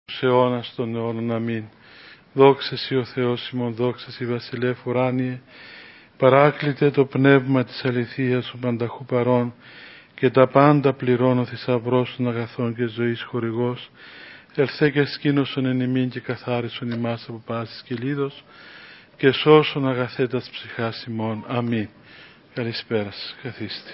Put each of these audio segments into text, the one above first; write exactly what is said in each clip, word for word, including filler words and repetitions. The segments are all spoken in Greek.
Στους αιώνας των αιώνων. Αμήν. Δόξα Συ ο Θεός ημών, δόξα Συ βασιλεύ ουράνιε, παράκλητε το πνεύμα της αληθείας ο πανταχού παρών και τα πάντα πληρώνω θησαυρός των αγαθών και ζωής χορηγός, ελθέ και σκήνωσον εν ημίν και καθάρισον ημάς από πάσης κυλίδος και σώσον αγαθέτας ψυχάς ημών. Αμήν. Καλησπέρα σας. Καθίστε.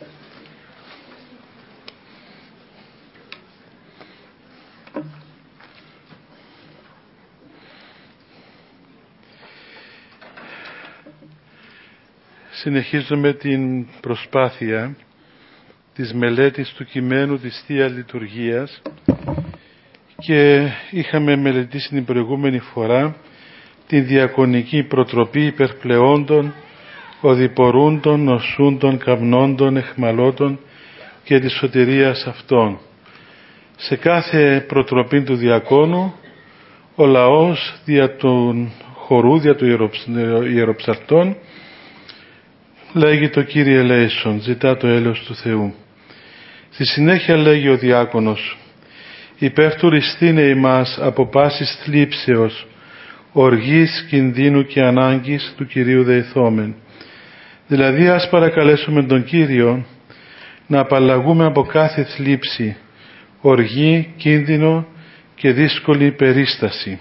Συνεχίζουμε την προσπάθεια της μελέτης του κειμένου της Θείας Λειτουργίας και είχαμε μελετήσει την προηγούμενη φορά την διακονική προτροπή υπερπλεόντων, οδηπορούντων, νοσούντων, καυνόντων, εχμαλώτων και της σωτηρίας αυτών. Σε κάθε προτροπή του διακόνου ο λαός δια του χορού, δια του ιεροψαρτών λέγει το Κύριε ελέησον, ζητά το έλεος του Θεού. Στη συνέχεια λέγει ο διάκονος, υπερτουριστήνε ημάς από πάσης θλίψεως, οργής, κινδύνου και ανάγκης του Κυρίου δεηθόμεν. Δηλαδή ας παρακαλέσουμε τον Κύριο να απαλλαγούμε από κάθε θλίψη, οργή, κίνδυνο και δύσκολη περίσταση.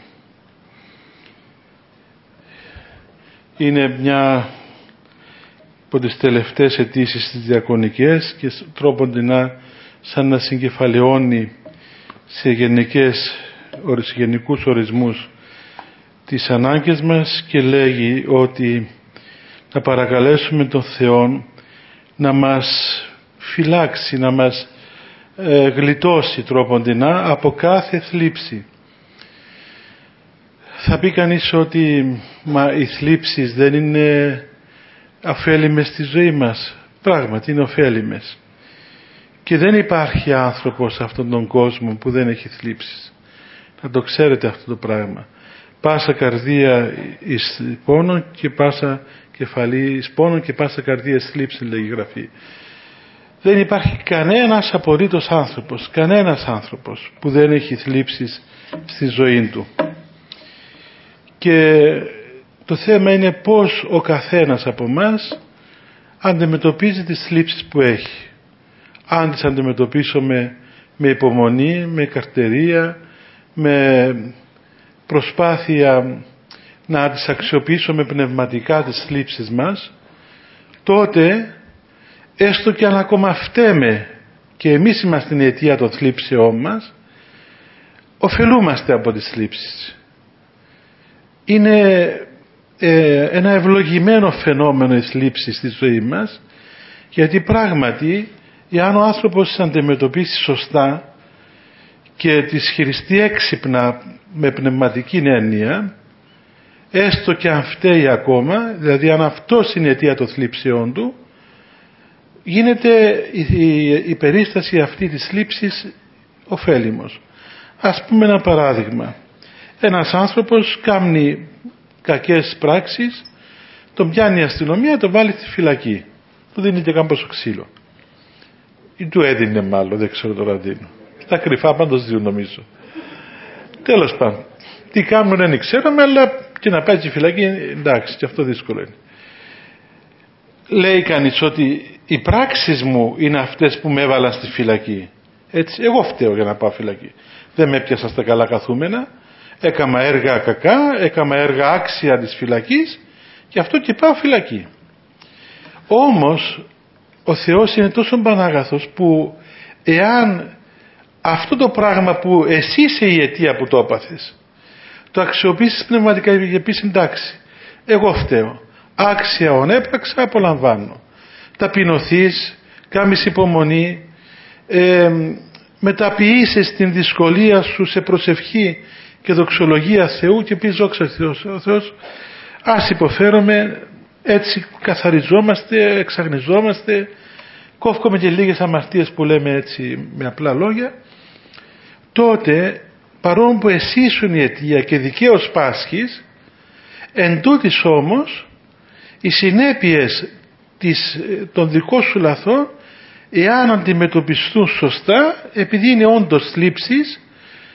Είναι μια από τις τελευταίες αιτήσεις της διακονικές και τρόποντινά σαν να συγκεφαλαιώνει σε, γενικές, σε γενικούς ορισμούς τις ανάγκες μας και λέγει ότι να παρακαλέσουμε τον Θεό να μας φυλάξει, να μας ε, γλιτώσει τρόποντινά από κάθε θλίψη. Θα πει κανείς ότι μα, οι θλίψεις δεν είναι ωφέλιμες στη ζωή μας. Πράγματι είναι ωφέλιμες. Και δεν υπάρχει άνθρωπος σε αυτόν τον κόσμο που δεν έχει θλίψεις. Να το ξέρετε αυτό το πράγμα. Πάσα καρδία εις πόνον και πάσα κεφαλή εις πόνον και πάσα καρδία εις θλίψη, λέγει η Γραφή. Δεν υπάρχει κανένας απολύτως άνθρωπος, κανένας άνθρωπος που δεν έχει θλίψεις στη ζωή του. Και το θέμα είναι πώς ο καθένας από μας αντιμετωπίζει τις θλίψεις που έχει. Αν τις αντιμετωπίσουμε με υπομονή, με καρτερία, με προσπάθεια να τις αξιοποιήσουμε πνευματικά τις θλίψεις μας, τότε έστω και αν ακόμα φταίμε και εμείς είμαστε η αιτία των θλίψεών μας, ωφελούμαστε από τις θλίψεις. Είναι ε, ένα ευλογημένο φαινόμενο η θλίψη στη ζωή μας, γιατί πράγματι εάν ο άνθρωπος τις αντιμετωπίσει σωστά και τις χειριστεί έξυπνα με πνευματική έννοια, έστω και αν φταίει ακόμα, δηλαδή αν αυτός είναι η αιτία των θλίψεών του, γίνεται η, η, η περίσταση αυτή της θλίψης ωφέλιμος. Ας πούμε ένα παράδειγμα. Ένας άνθρωπος κάνει κακές πράξεις, τον πιάνει η αστυνομία, τον βάλει στη φυλακή. Του δίνει και κάμποσο ξύλο. Ή του έδινε μάλλον, δεν ξέρω τώρα τι είναι. Στα κρυφά πάντως δύο νομίζω. Τέλος πάντων. Τι κάνουν δεν ξέρουμε, αλλά και να πάει στη φυλακή, εντάξει, και αυτό δύσκολο είναι. Λέει κανείς ότι οι πράξεις μου είναι αυτές που με έβαλαν στη φυλακή. Έτσι, εγώ φταίω για να πάω φυλακή. Δεν με έπιασα στα καλά καθούμενα, έκαμα έργα κακά, έκαμα έργα άξια της φυλακής και αυτό και πάω φυλακή. Όμως ο Θεός είναι τόσο πανάγαθος που εάν αυτό το πράγμα που εσύ είσαι η αιτία που το έπαθες, το αξιοποιήσεις πνευματικά και πεις εντάξει, εγώ φταίω, άξια ον έπραξα, απολαμβάνω. Ταπεινωθείς, κάμεις υπομονή, ε, μεταποιήσεις την δυσκολία σου σε προσευχή και δοξολογία Θεού και πεις δόξα Θεός, ο Θεός, ας υποφέρομαι, έτσι καθαριζόμαστε, εξαγνιζόμαστε, κόφκομαι και λίγες αμαρτίες που λέμε έτσι με απλά λόγια. Τότε παρόλο που εσύ ήσουν η αιτία και δικαίως πάσχεις, εν τούτης όμως οι συνέπειες της, των δικών σου λαθών, εάν αντιμετωπιστούν σωστά, επειδή είναι όντως θλίψεις,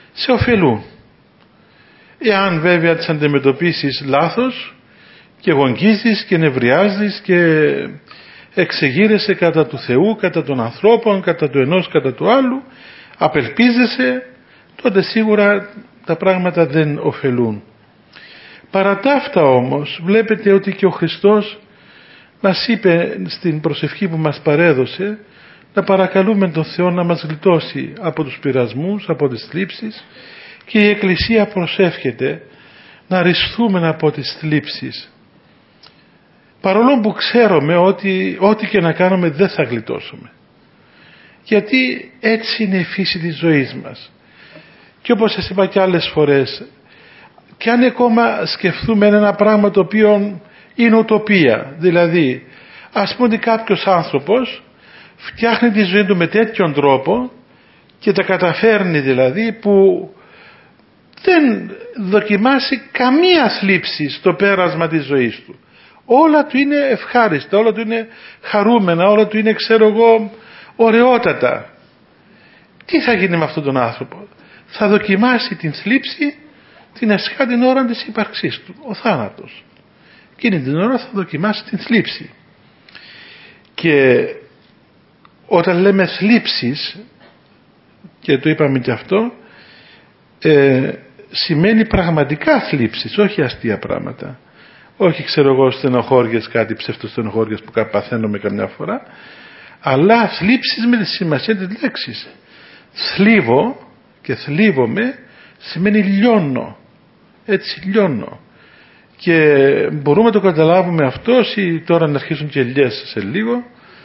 σε ωφελούν. Εάν βέβαια τις αντιμετωπίσεις λάθος και γονγίζεις και νευριάζεις και εξεγείρεσαι κατά του Θεού, κατά των ανθρώπων, κατά του ενός, κατά του άλλου, απελπίζεσαι, τότε σίγουρα τα πράγματα δεν ωφελούν. Παρά τα αυτά όμως βλέπετε ότι και ο Χριστός μας είπε στην προσευχή που μας παρέδωσε να παρακαλούμε τον Θεό να μας γλιτώσει από τους πειρασμούς, από τις θλίψεις, και η Εκκλησία προσεύχεται να ρυσθούμε από τις θλίψεις, παρόλο που ξέρουμε ότι ό,τι και να κάνουμε δεν θα γλιτώσουμε, γιατί έτσι είναι η φύση της ζωής μας. Και όπως σας είπα και άλλες φορές, και αν ακόμα σκεφτούμε ένα πράγμα το οποίο είναι ουτοπία, δηλαδή ας πούμε ότι κάποιος άνθρωπος φτιάχνει τη ζωή του με τέτοιον τρόπο και τα καταφέρνει, δηλαδή που δεν δοκιμάσει καμία θλίψη στο πέρασμα της ζωής του, όλα του είναι ευχάριστα, όλα του είναι χαρούμενα, όλα του είναι, ξέρω εγώ, ωραιότατα. Τι θα γίνει με αυτόν τον άνθρωπο? Θα δοκιμάσει την θλίψη την αισχά την ώρα της ύπαρξής του, ο θάνατος. Εκείνη την ώρα θα δοκιμάσει την θλίψη. Και όταν λέμε θλίψεις, και το είπαμε και αυτό, ε, σημαίνει πραγματικά θλίψεις, όχι αστεία πράγματα. Όχι, ξέρω εγώ, στενοχώριες, κάτι ψευτοστενοχώριες που παθαίνουμε καμιά φορά, αλλά θλίψεις με τη σημασία της λέξης. Θλίβω και θλίβομαι σημαίνει λιώνω, έτσι λιώνω. Και μπορούμε να το καταλάβουμε αυτό όσοι τώρα να αρχίσουν και ελιές σε λίγο,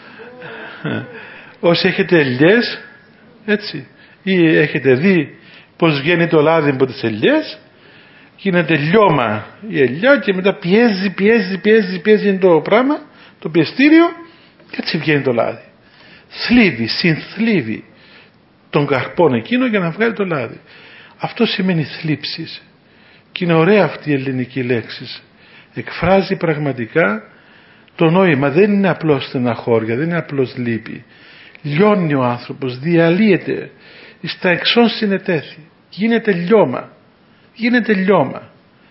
όσοι έχετε ελιές, έτσι, ή έχετε δει πως βγαίνει το λάδι από τις ελιές, γίνεται λιώμα η ελιά και μετά πιέζει, πιέζει, πιέζει, πιέζει το πράγμα, το πιεστήριο, και έτσι βγαίνει το λάδι. Θλίβει, συνθλίβει τον καρπόν εκείνο για να βγάλει το λάδι. Αυτό σημαίνει θλίψεις. Και είναι ωραία αυτή η ελληνική λέξη. Εκφράζει πραγματικά το νόημα. Δεν είναι απλώς στεναχώρια, δεν είναι απλώς λύπη. Λιώνει ο άνθρωπος, διαλύεται, στα εξών συνετέθη. Γίνεται λιώμα. Γίνεται λιώμα.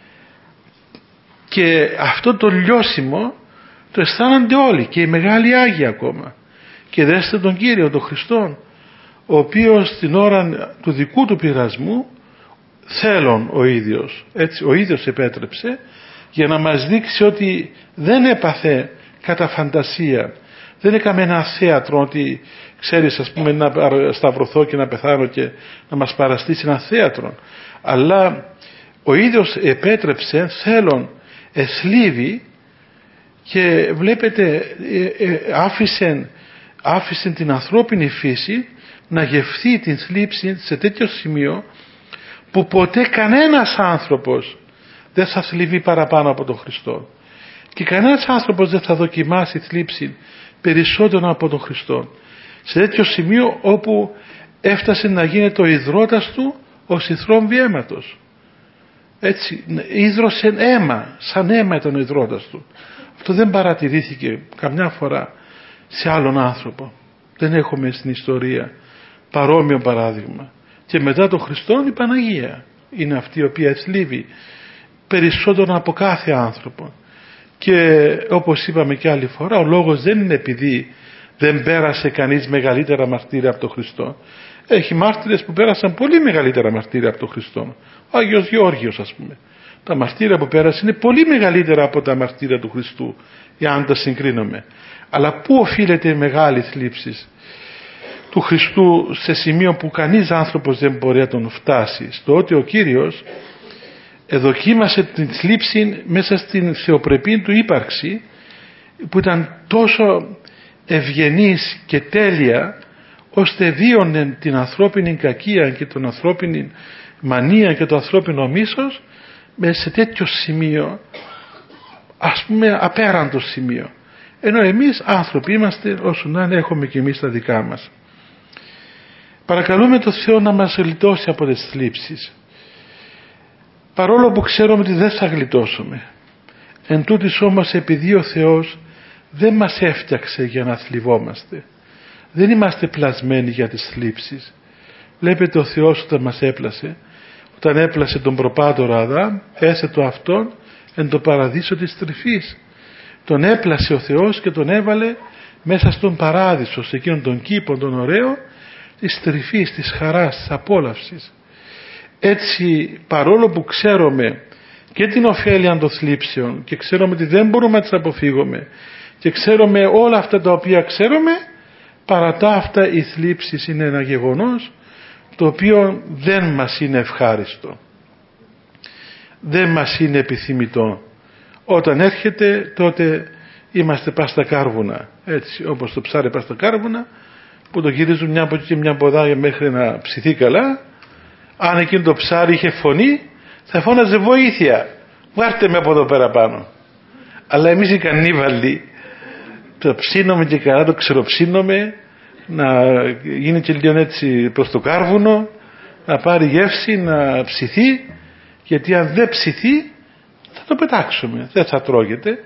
Και αυτό το λιώσιμο το αισθάνονται όλοι, και οι μεγάλοι Άγιοι ακόμα. Και δέστε τον Κύριο, τον Χριστόν, ο οποίος την ώρα του δικού του πειρασμού θέλον ο ίδιος, έτσι, ο ίδιος επέτρεψε για να μας δείξει ότι δεν έπαθε κατά φαντασία, δεν έκαμε ένα θέατρο ότι ξέρεις, ας πούμε, να σταυρωθώ και να πεθάνω και να μας παραστήσει ένα θέατρο, αλλά ο ίδιος επέτρεψε, θέλον εθλίβει, και βλέπετε άφησε, άφησε την ανθρώπινη φύση να γευθεί την θλίψη σε τέτοιο σημείο που ποτέ κανένας άνθρωπος δεν θα θλιβεί παραπάνω από τον Χριστό, και κανένας άνθρωπος δεν θα δοκιμάσει θλίψη περισσότερο από τον Χριστό, σε τέτοιο σημείο όπου έφτασε να γίνεται ο ιδρώτας του ο συνθρόμβη αίματος. Έτσι ίδρωσε αίμα, σαν αίμα ήταν ο ιδρώτας του. Αυτό δεν παρατηρήθηκε καμιά φορά σε άλλον άνθρωπο. Δεν έχουμε στην ιστορία παρόμοιο παράδειγμα. Και μετά τον Χριστόν η Παναγία είναι αυτή η οποία θλίβει περισσότερο από κάθε άνθρωπο. Και όπως είπαμε και άλλη φορά, ο λόγος δεν είναι επειδή δεν πέρασε κανείς μεγαλύτερα μαρτύρια από τον Χριστό. Έχει μάρτυρες που πέρασαν πολύ μεγαλύτερα μαρτύρια από τον Χριστό. Ο Άγιος Γεώργιος, ας πούμε, τα μαρτύρια που πέρασε είναι πολύ μεγαλύτερα από τα μαρτύρια του Χριστού, εάν τα συγκρίνουμε. Αλλά πού οφείλεται η μεγάλη θλίψη του Χριστού, σε σημείο που κανείς άνθρωπος δεν μπορεί να τον φτάσει, στο ότι ο Κύριος εδοκίμασε την θλίψη μέσα στην θεοπρεπή του ύπαρξη, που ήταν τόσο ευγενής και τέλεια, ώστε βίωνε την ανθρώπινη κακία και την ανθρώπινη μανία και το ανθρώπινο μίσος σε τέτοιο σημείο, ας πούμε απέραντο σημείο, ενώ εμείς άνθρωποι είμαστε όσο να είναι, έχουμε και εμείς τα δικά μας. Παρακαλούμε τον Θεό να μας γλιτώσει από τις θλίψεις, παρόλο που ξέρουμε ότι δεν θα γλιτώσουμε. Εν τούτης όμως, επειδή ο Θεός δεν μας έφτιαξε για να θλιβόμαστε, δεν είμαστε πλασμένοι για τις θλίψεις, Βλέπετε ο Θεός όταν μας έπλασε, όταν έπλασε τον προπάτορα Αδάμ, έθετο αυτόν εν το παραδείσο της τρυφής. Τον έπλασε ο Θεός και τον έβαλε μέσα στον παράδεισο, σε εκείνον τον κήπο τον ωραίο της τρυφής, της χαράς, της απόλαυσης. Έτσι, παρόλο που ξέρουμε και την ωφέλεια των θλίψεων και ξέρουμε ότι δεν μπορούμε να τις αποφύγουμε και ξέρουμε όλα αυτά τα οποία ξέρουμε, παρά τα αυτά οι θλίψεις είναι ένα γεγονός το οποίο δεν μας είναι ευχάριστο, δεν μας είναι επιθυμητό. Όταν έρχεται τότε είμαστε πας στα κάρβουνα, έτσι όπως το ψάρι πας στα κάρβουνα που το γυρίζουν μια από εκεί και μια από εδώ μέχρι να ψηθεί καλά. Αν εκείνο το ψάρι είχε φωνή θα φώναζε βοήθεια, βάρτε με από εδώ πέρα πάνω. Αλλά εμείς οι κανίβαλοι το ψήνουμε και καλά, το ξεροψύνουμε, να γίνει και λίγο έτσι προς το κάρβουνο, να πάρει γεύση, να ψηθεί, γιατί αν δεν ψηθεί θα το πετάξουμε, δεν θα τρώγεται.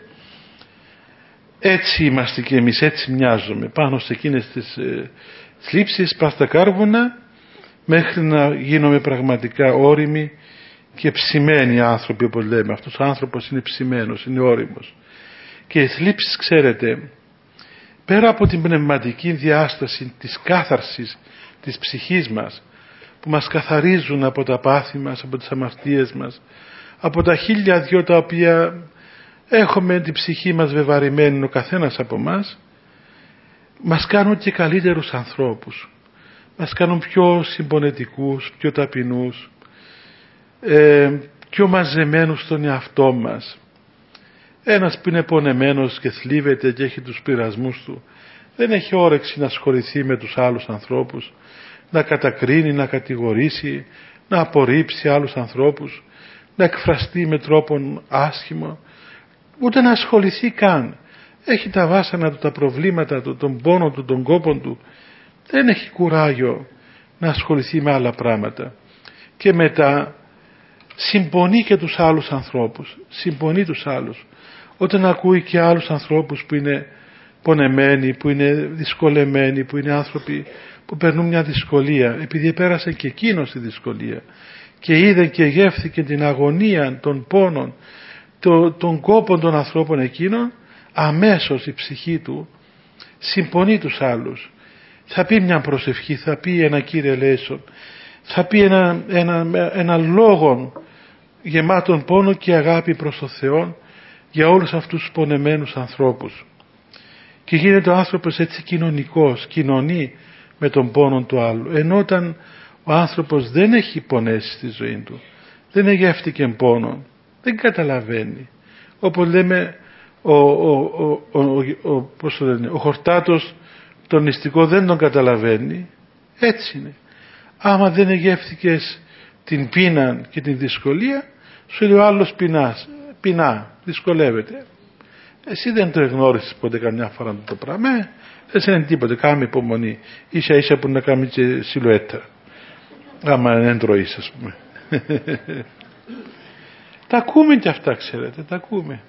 Έτσι είμαστε και εμείς, έτσι μοιάζουμε πάνω σε εκείνες τις ε, θλίψεις, πας στα κάρβουνα, μέχρι να γίνουμε πραγματικά όριμοι και ψημένοι άνθρωποι, όπως λέμε. Αυτός ο άνθρωπος είναι ψημένος, είναι όριμος. Και οι θλίψεις, ξέρετε, πέρα από την πνευματική διάσταση της κάθαρσης της ψυχής μας, που μας καθαρίζουν από τα πάθη μας, από τις αμαρτίες μας, από τα χίλια δυο τα οποία έχουμε την ψυχή μας βεβαρημένη ο καθένας από μας, μας κάνουν και καλύτερους ανθρώπους, μας κάνουν πιο συμπονετικούς, πιο ταπεινούς, ε, πιο μαζεμένους στον εαυτό μας. Ένας που είναι πονεμένος και θλίβεται και έχει τους πειρασμούς του, δεν έχει όρεξη να ασχοληθεί με τους άλλους ανθρώπους, να κατακρίνει, να κατηγορήσει, να απορρίψει άλλους ανθρώπους, να εκφραστεί με τρόπον άσχημο, ούτε να ασχοληθεί καν. Έχει τα βάσανα του, τα προβλήματα του, τον πόνο του, τον κόπον του, δεν έχει κουράγιο να ασχοληθεί με άλλα πράγματα. Και μετά συμπονεί και τους άλλους ανθρώπους, συμπονεί τους άλλους. Όταν ακούει και άλλους ανθρώπους που είναι πονεμένοι, που είναι δυσκολεμένοι, που είναι άνθρωποι που περνούν μια δυσκολία, επειδή πέρασε και εκείνος τη δυσκολία και είδε και γεύθηκε την αγωνία των πόνων, το, των κόπων των ανθρώπων εκείνων, αμέσως η ψυχή του συμπονεί τους άλλους. Θα πει μια προσευχή, θα πει ένα Κύριε ελέησον, θα πει ένα, ένα, ένα λόγο γεμάτον πόνο και αγάπη προς τον Θεό για όλους αυτούς τους πονεμένους ανθρώπους. Και γίνεται ο άνθρωπος έτσι κοινωνικός, κοινωνεί με τον πόνο του άλλου. Ενώ όταν ο άνθρωπος δεν έχει πονέσει στη ζωή του, δεν εγεύτηκε πόνο, δεν καταλαβαίνει. Όπως λέμε ο, ο, ο, ο, ο, ο, πώς το λένε, ο χορτάτος τον νηστικό δεν τον καταλαβαίνει. Έτσι είναι. Άμα δεν εγεύθηκες την πείνα και την δυσκολία, σου λέει ο άλλος πεινάς, πεινά, δυσκολεύεται. Εσύ δεν το εγνώρισες ποτέ καμιά φορά το πράγμα. Ε, δεν είναι τίποτε, κάμε υπομονή. Ίσα ίσα που να κάνει και σιλουέτα. Άμα δεν τρώεις, ας πούμε. Τα ακούμε και αυτά, ξέρετε, τα ακούμε.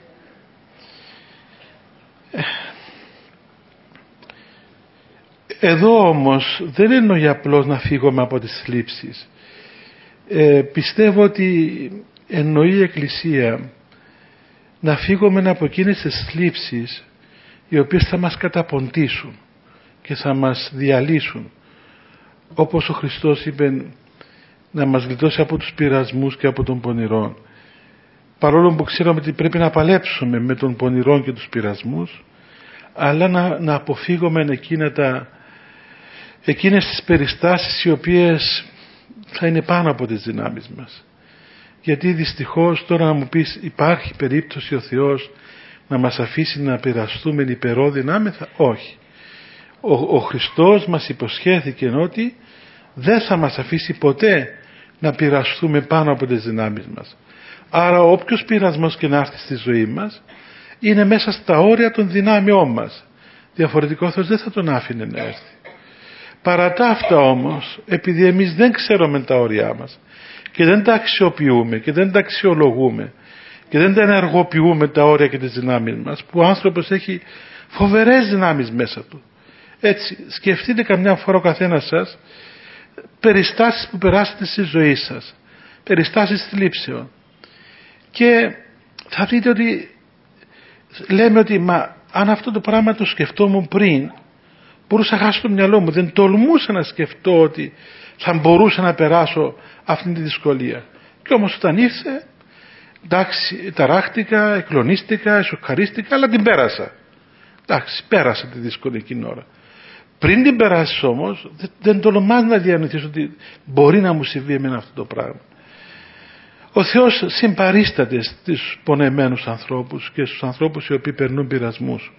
Εδώ όμως δεν εννοεί απλώς να φύγουμε από τις θλίψεις. Ε, πιστεύω ότι εννοεί η Εκκλησία να φύγουμε από εκείνες τις θλίψεις οι οποίες θα μας καταποντήσουν και θα μας διαλύσουν, όπως ο Χριστός είπε να μας γλιτώσει από τους πειρασμούς και από τον πονηρόν. Παρόλο που ξέρουμε ότι πρέπει να παλέψουμε με τον πονηρόν και τους πειρασμούς, αλλά να, να αποφύγουμε εκείνα τα, εκείνες τις περιστάσεις οι οποίες θα είναι πάνω από τις δυνάμεις μας. Γιατί δυστυχώς τώρα να μου πεις, υπάρχει περίπτωση ο Θεός να μας αφήσει να πειραστούμε υπερόδυνάμεθα? Όχι. Ο, ο Χριστός μας υποσχέθηκε ότι δεν θα μας αφήσει ποτέ να πειραστούμε πάνω από τις δυνάμεις μας. Άρα όποιος πειρασμός και να έρθει στη ζωή μας είναι μέσα στα όρια των δυνάμεών μας. Διαφορετικό ο Θεός δεν θα τον άφηνε να έρθει. Παρά τα αυτά όμως, επειδή εμείς δεν ξέρουμε τα όρια μας και δεν τα αξιοποιούμε και δεν τα αξιολογούμε και δεν τα ενεργοποιούμε τα όρια και τις δυνάμεις μας, που ο άνθρωπος έχει φοβερές δυνάμεις μέσα του. Έτσι, σκεφτείτε καμιά φορά ο καθένας σας περιστάσεις που περάσετε στη ζωή σας, περιστάσεις θλίψεων, και θα δείτε ότι λέμε ότι μα αν αυτό το πράγμα το σκεφτόμουν πριν, μπορούσα να χάσω το μυαλό μου, δεν τολμούσα να σκεφτώ ότι θα μπορούσα να περάσω αυτή τη δυσκολία. Και όμως όταν ήρθε, εντάξει, ταράχτηκα, εκλονίστηκα, σοκαρίστηκα, αλλά την πέρασα. Εντάξει, πέρασα τη δύσκολη εκείνη ώρα. Πριν την περάσεις όμως, δεν, δεν τολμάς να διανοηθείς ότι μπορεί να μου συμβεί εμένα αυτό το πράγμα. Ο Θεός συμπαρίσταται στους πονεμένους ανθρώπους και στους ανθρώπους οι οποίοι περνούν πειρασμούς.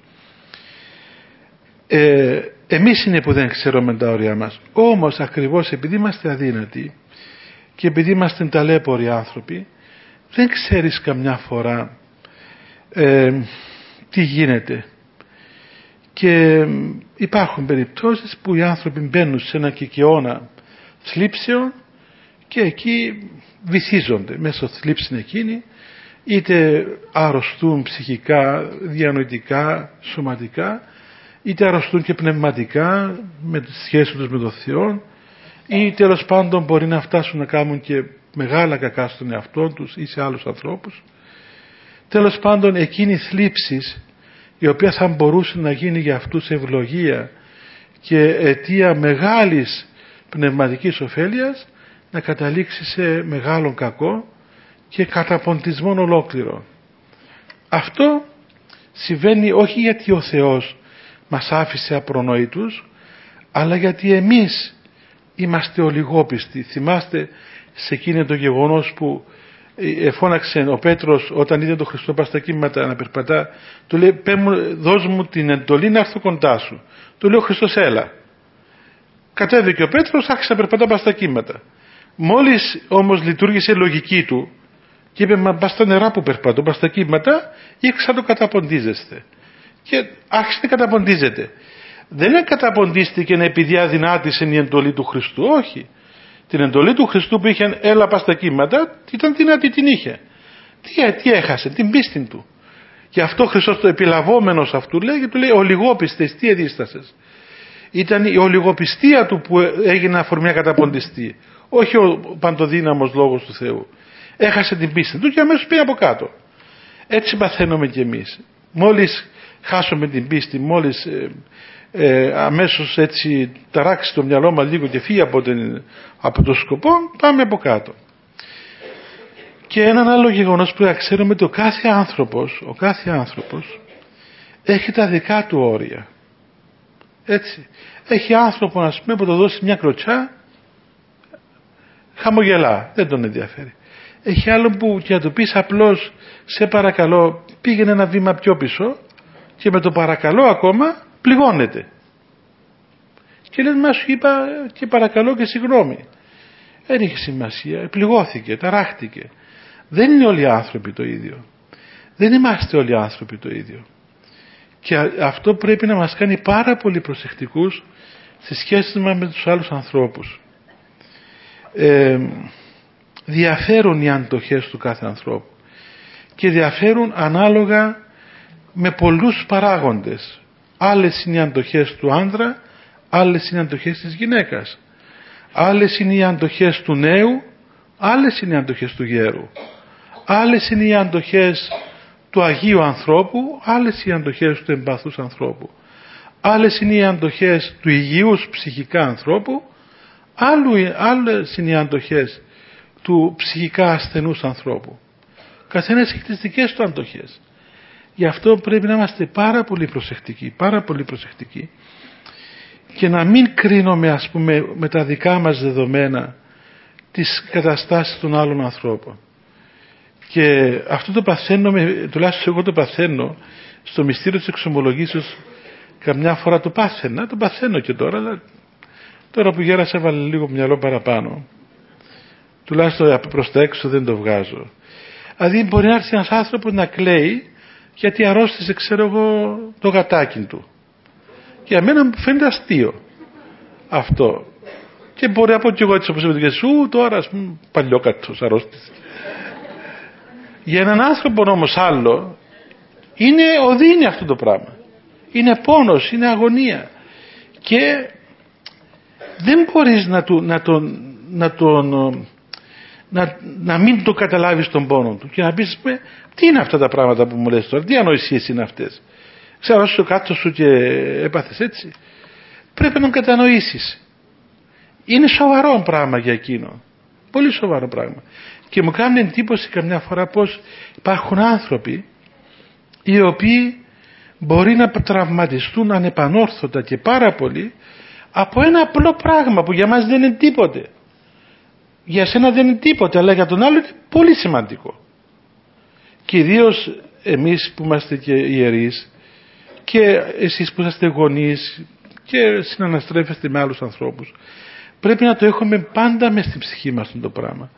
Ε, εμείς είναι που δεν ξέρουμε τα όρια μας. Όμως ακριβώς επειδή είμαστε αδύνατοι και επειδή είμαστε ταλέποροι άνθρωποι, δεν ξέρεις καμιά φορά ε, τι γίνεται. Και υπάρχουν περιπτώσεις που οι άνθρωποι μπαίνουν σε ένα κικαιώνα θλίψεων και εκεί βυθίζονται μέσα στη θλίψη εκείνη, είτε αρρωστούν ψυχικά, διανοητικά, σωματικά, είτε αρρωστούν και πνευματικά με τη σχέση τους με τον Θεό, ή τέλος πάντων μπορεί να φτάσουν να κάνουν και μεγάλα κακά στον εαυτό τους ή σε άλλους ανθρώπους. Τέλος πάντων εκείνη η θλίψη η οποία θα μπορούσε να γίνει για αυτούς ευλογία και αιτία μεγάλης πνευματικής ωφέλειας, να καταλήξει σε μεγάλον κακό και καταποντισμό ολόκληρο. Αυτό συμβαίνει όχι γιατί ο Θεός μας άφησε απρονοήτους, αλλά γιατί εμείς είμαστε ολιγόπιστοι. Θυμάστε σε εκείνο το γεγονός που εφώναξε ο Πέτρος όταν είδε τον Χριστό πας στα κύματα να περπατά, του λέει δώσ' μου την εντολή να έρθω κοντά σου. Του λέει ο Χριστός έλα. Κατέβηκε ο Πέτρος, άρχισε να περπατά πας στα κύματα. Μόλις όμως λειτουργήσε η λογική του και είπε μα πας στα νερά που περπατώ, πας στα κύματα, ή ξανά το καταποντίζεστε. Και άρχισε να καταποντίζεται. Δεν είναι καταποντίστηκε επειδή αδυνάτησε η εντολή του Χριστού, όχι. Την εντολή του Χριστού που είχε έλα πας στα κύματα, ήταν δυνατή, την είχε. Τι, τι έχασε, την πίστη του. Γι' αυτό ο Χριστός το επιλαβόμενος αυτού λέει και του λέει ολιγόπιστες, τι εδίστασες. Ήταν η ολιγοπιστία του που έγινε αφορμή να καταποντιστεί, όχι ο παντοδύναμος λόγος του Θεού. Έχασε την πίστη του και αμέσως πήγε από κάτω. Έτσι παθαίνουμε κι εμείς. Μόλις χάσουμε την πίστη, μόλις ε, ε, αμέσως έτσι ταράξει το μυαλό μας λίγο και φύγει από, την, από το σκοπό, πάμε από κάτω. Και έναν άλλο γεγονός που ξέρουμε ότι ο κάθε άνθρωπος, ο κάθε άνθρωπος έχει τα δικά του όρια. Έτσι. Έχει άνθρωπο να πούμε που το δώσει μια κλωτσιά, χαμογελά, δεν τον ενδιαφέρει. Έχει άλλον που και να του πεις απλώς σε παρακαλώ πήγαινε ένα βήμα πιο πίσω και με το παρακαλώ ακόμα πληγώνεται. Και λες μα σου είπα και παρακαλώ και συγγνώμη. Δεν είχε σημασία, πληγώθηκε, ταράχτηκε. Δεν είναι όλοι οι άνθρωποι το ίδιο. Δεν είμαστε όλοι οι άνθρωποι το ίδιο. Και αυτό πρέπει να μας κάνει πάρα πολύ προσεκτικούς στις σχέσεις μας με τους άλλους ανθρώπους. Ε, διαφέρουν οι αντοχές του κάθε ανθρώπου και διαφέρουν ανάλογα με πολλούς παράγοντες. Άλλες είναι οι αντοχές του άνδρα, άλλες είναι οι αντοχές της γυναίκας, άλλες είναι οι αντοχές του νέου, άλλες είναι οι αντοχές του γέρου, άλλες είναι οι αντοχές του Αγίου ανθρώπου, άλλες οι αντοχές του εμπαθούς ανθρώπου, άλλες είναι οι αντοχές του υγιούς ψυχικά ανθρώπου, άλλες είναι οι αντοχές του ψυχικά ασθενούς ανθρώπου. Καθένας έχει τις δικές του αντοχές. Γι' αυτό πρέπει να είμαστε πάρα πολύ προσεκτικοί, πάρα πολύ προσεκτικοί και να μην κρίνουμε ας πούμε με τα δικά μας δεδομένα τις καταστάσεις των άλλων ανθρώπων. Και αυτό το παθαίνω, τουλάχιστον εγώ το παθαίνω στο μυστήριο της εξομολογήσεως, καμιά φορά το πάθαινα, το παθαίνω και τώρα, αλλά τώρα που γέρασα έβαλε λίγο μυαλό παραπάνω. Τουλάχιστον προς τα έξω δεν το βγάζω. Δηλαδή μπορεί να έρθει ένας άνθρωπος να κλαίει γιατί αρρώστησε ξέρω εγώ το γατάκι του. Για μένα μου φαίνεται αστείο αυτό. Και μπορεί να πω και εγώ έτσι όπως είπατε και σου τώρα ας πούμε παλιόκατος αρρώστησε. Για έναν άνθρωπο όμως άλλο είναι οδύνη αυτό το πράγμα. Είναι πόνος, είναι αγωνία. Και δεν μπορείς να, του, να, τον, να, τον, να, να μην το καταλάβεις τον πόνο του και να πεις τι είναι αυτά τα πράγματα που μου λες τώρα, τι ανοησίες είναι αυτές. Ξέρω όσο κάτω σου και έπαθες έτσι. Πρέπει να κατανοήσεις. Είναι σοβαρό πράγμα για εκείνο. Πολύ σοβαρό πράγμα. Και μου κάνει εντύπωση καμιά φορά πως υπάρχουν άνθρωποι οι οποίοι μπορεί να τραυματιστούν ανεπανόρθωτα και πάρα πολύ από ένα απλό πράγμα που για μας δεν είναι τίποτε. Για σένα δεν είναι τίποτε, αλλά για τον άλλο είναι πολύ σημαντικό. Κυρίως εμείς που είμαστε και ιερείς και εσείς που είστε γονείς και συναναστρέφεστε με άλλους ανθρώπους, πρέπει να το έχουμε πάντα μες στην ψυχή μας το πράγμα.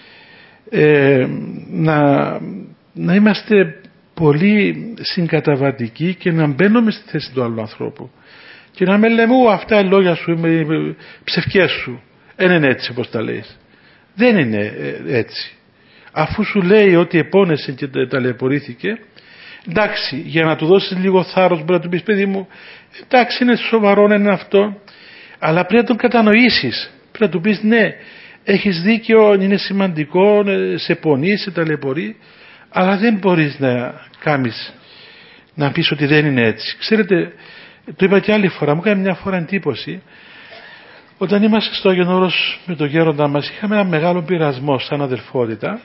Ε, να, να είμαστε πολύ συγκαταβατικοί και να μπαίνουμε στη θέση του άλλου ανθρώπου και να με λέμε αυτά οι λόγια σου είναι ψευκές σου, δεν είναι έτσι όπως τα λέεις. Δεν είναι έτσι. Αφού σου λέει ότι επώνεσε και ταλαιπωρήθηκε, εντάξει, για να του δώσεις λίγο θάρρος μπορεί να του πεις παιδί μου, εντάξει είναι σοβαρό είναι αυτό, αλλά πρέπει να τον κατανοήσεις, πρέπει να του πεις ναι, έχεις δίκιο, είναι σημαντικό, σε πονεί, σε ταλαιπωρεί, αλλά δεν μπορείς να κάνεις, να πεις ότι δεν είναι έτσι. Ξέρετε, το είπα και άλλη φορά, μου έκανε μια φορά εντύπωση, όταν είμαστε στο Άγιον Όρος με τον γέροντα μας, είχαμε ένα μεγάλο πειρασμό σαν αδελφότητα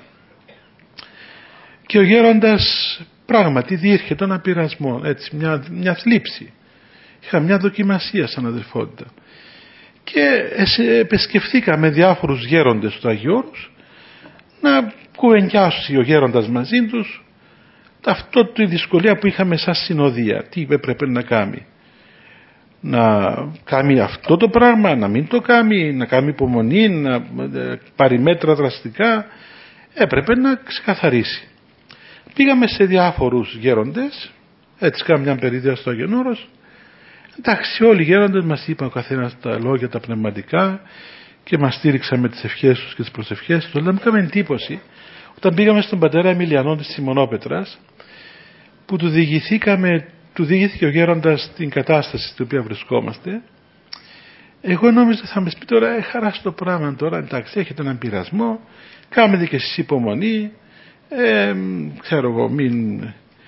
και ο γέροντας πράγματι διήρχεται ένα πειρασμό, έτσι, μια, μια θλίψη. Είχαμε μια δοκιμασία σαν αδελφότητα. Και επισκεφθήκαμε διάφορους γέροντες του Αγίου Όρους να κουβεντιάσει ο γέροντας μαζί τους αυτό τη δυσκολία που είχαμε σαν συνοδεία, τι έπρεπε να κάνει, να κάνει αυτό το πράγμα, να μην το κάνει, να κάνει υπομονή, να πάρει μέτρα δραστικά, έπρεπε να ξεκαθαρίσει. Πήγαμε σε διάφορους γέροντες, έτσι κάναμε μια περίδια στο Άγιον Όρος. Εντάξει, όλοι οι γέροντες μας είπαν ο καθένας τα λόγια τα πνευματικά και μας στήριξαν με τις ευχές τους και τις προσευχές τους, αλλά μου έκαμε εντύπωση όταν πήγαμε στον πατέρα Εμιλιανό της Σιμωνόπετρας που του διηγηθήκαμε, του διηγήθηκε ο γέροντας την κατάσταση στην οποία βρισκόμαστε. Εγώ νόμιζα θα με πει τώρα ε, χαρά στο πράγμα τώρα, εντάξει έχετε έναν πειρασμό, κάνετε και εσείς υπομονή, ε, ξέρω εγώ μην...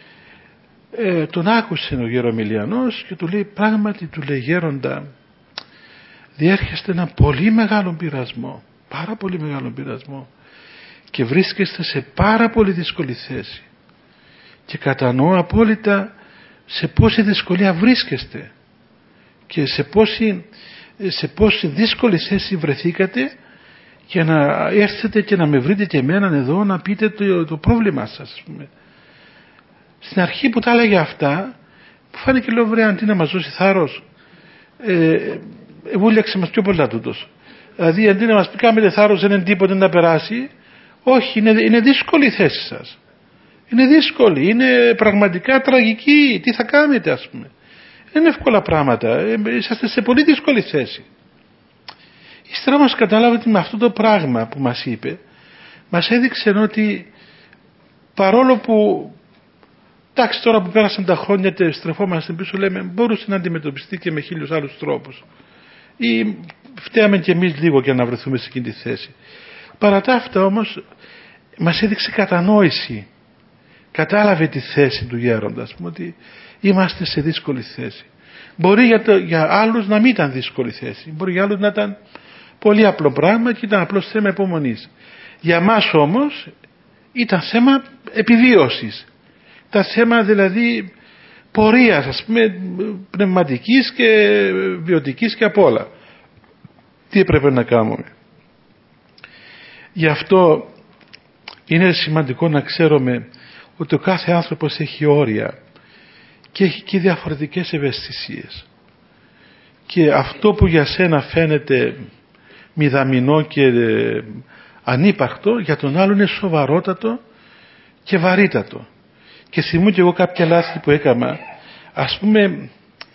Ε, τον άκουσε ο γερομιλιανός και του λέει πράγματι, του λέει γέροντα, διέρχεστε ένα πολύ μεγάλο πειρασμό, πάρα πολύ μεγάλο πειρασμό και βρίσκεστε σε πάρα πολύ δύσκολη θέση και κατανοώ απόλυτα σε πόση δυσκολία βρίσκεστε και σε πόση, σε πόση δύσκολη θέση βρεθήκατε για να έρθετε και να με βρείτε και εμένα εδώ να πείτε το, το πρόβλημά σας, ας πούμε. Στην αρχή που τα έλεγε αυτά, που φάνηκε λέω βρε αντί να μας δώσει θάρρος, ε, βούλιαξε μας πιο πολλά τούτος. Δηλαδή αντί να μας πει κάμετε θάρρος δεν είναι τίποτε να περάσει, όχι, είναι, είναι δύσκολη η θέση σας. Είναι δύσκολη, είναι πραγματικά τραγική, τι θα κάνετε ας πούμε. Δεν είναι εύκολα πράγματα, ε, είσαστε σε πολύ δύσκολη θέση. Ύστερα όμως κατάλαβα ότι με αυτό το πράγμα που μας είπε, μας έδειξε ότι παρόλο που εντάξει τώρα που πέρασαν τα χρόνια και στρεφόμαστε πίσω λέμε μπορούσε να αντιμετωπιστεί και με χίλιους άλλους τρόπους ή φταίαμε και εμείς λίγο για να βρεθούμε σε εκείνη τη θέση. Παρά τα αυτά όμως μας έδειξε κατανόηση, κατάλαβε τη θέση του γέροντα, πούμε, ότι είμαστε σε δύσκολη θέση. Μπορεί για, το, για άλλους να μην ήταν δύσκολη θέση, μπορεί για άλλους να ήταν πολύ απλό πράγμα και ήταν απλώς θέμα υπομονής. Για μας όμως ήταν θέμα επιβίωσης. Τα θέμα δηλαδή πορείας, ας πούμε, πνευματικής και βιωτικής και απ' όλα. Τι έπρεπε να κάνουμε. Γι' αυτό είναι σημαντικό να ξέρουμε ότι ο κάθε άνθρωπος έχει όρια και έχει και διαφορετικές ευαισθησίες. Και αυτό που για σένα φαίνεται μηδαμινό και ανύπαρκτο, για τον άλλο είναι σοβαρότατο και βαρύτατο. Και θυμούμαι και εγώ κάποια λάθη που έκανα. Ας πούμε,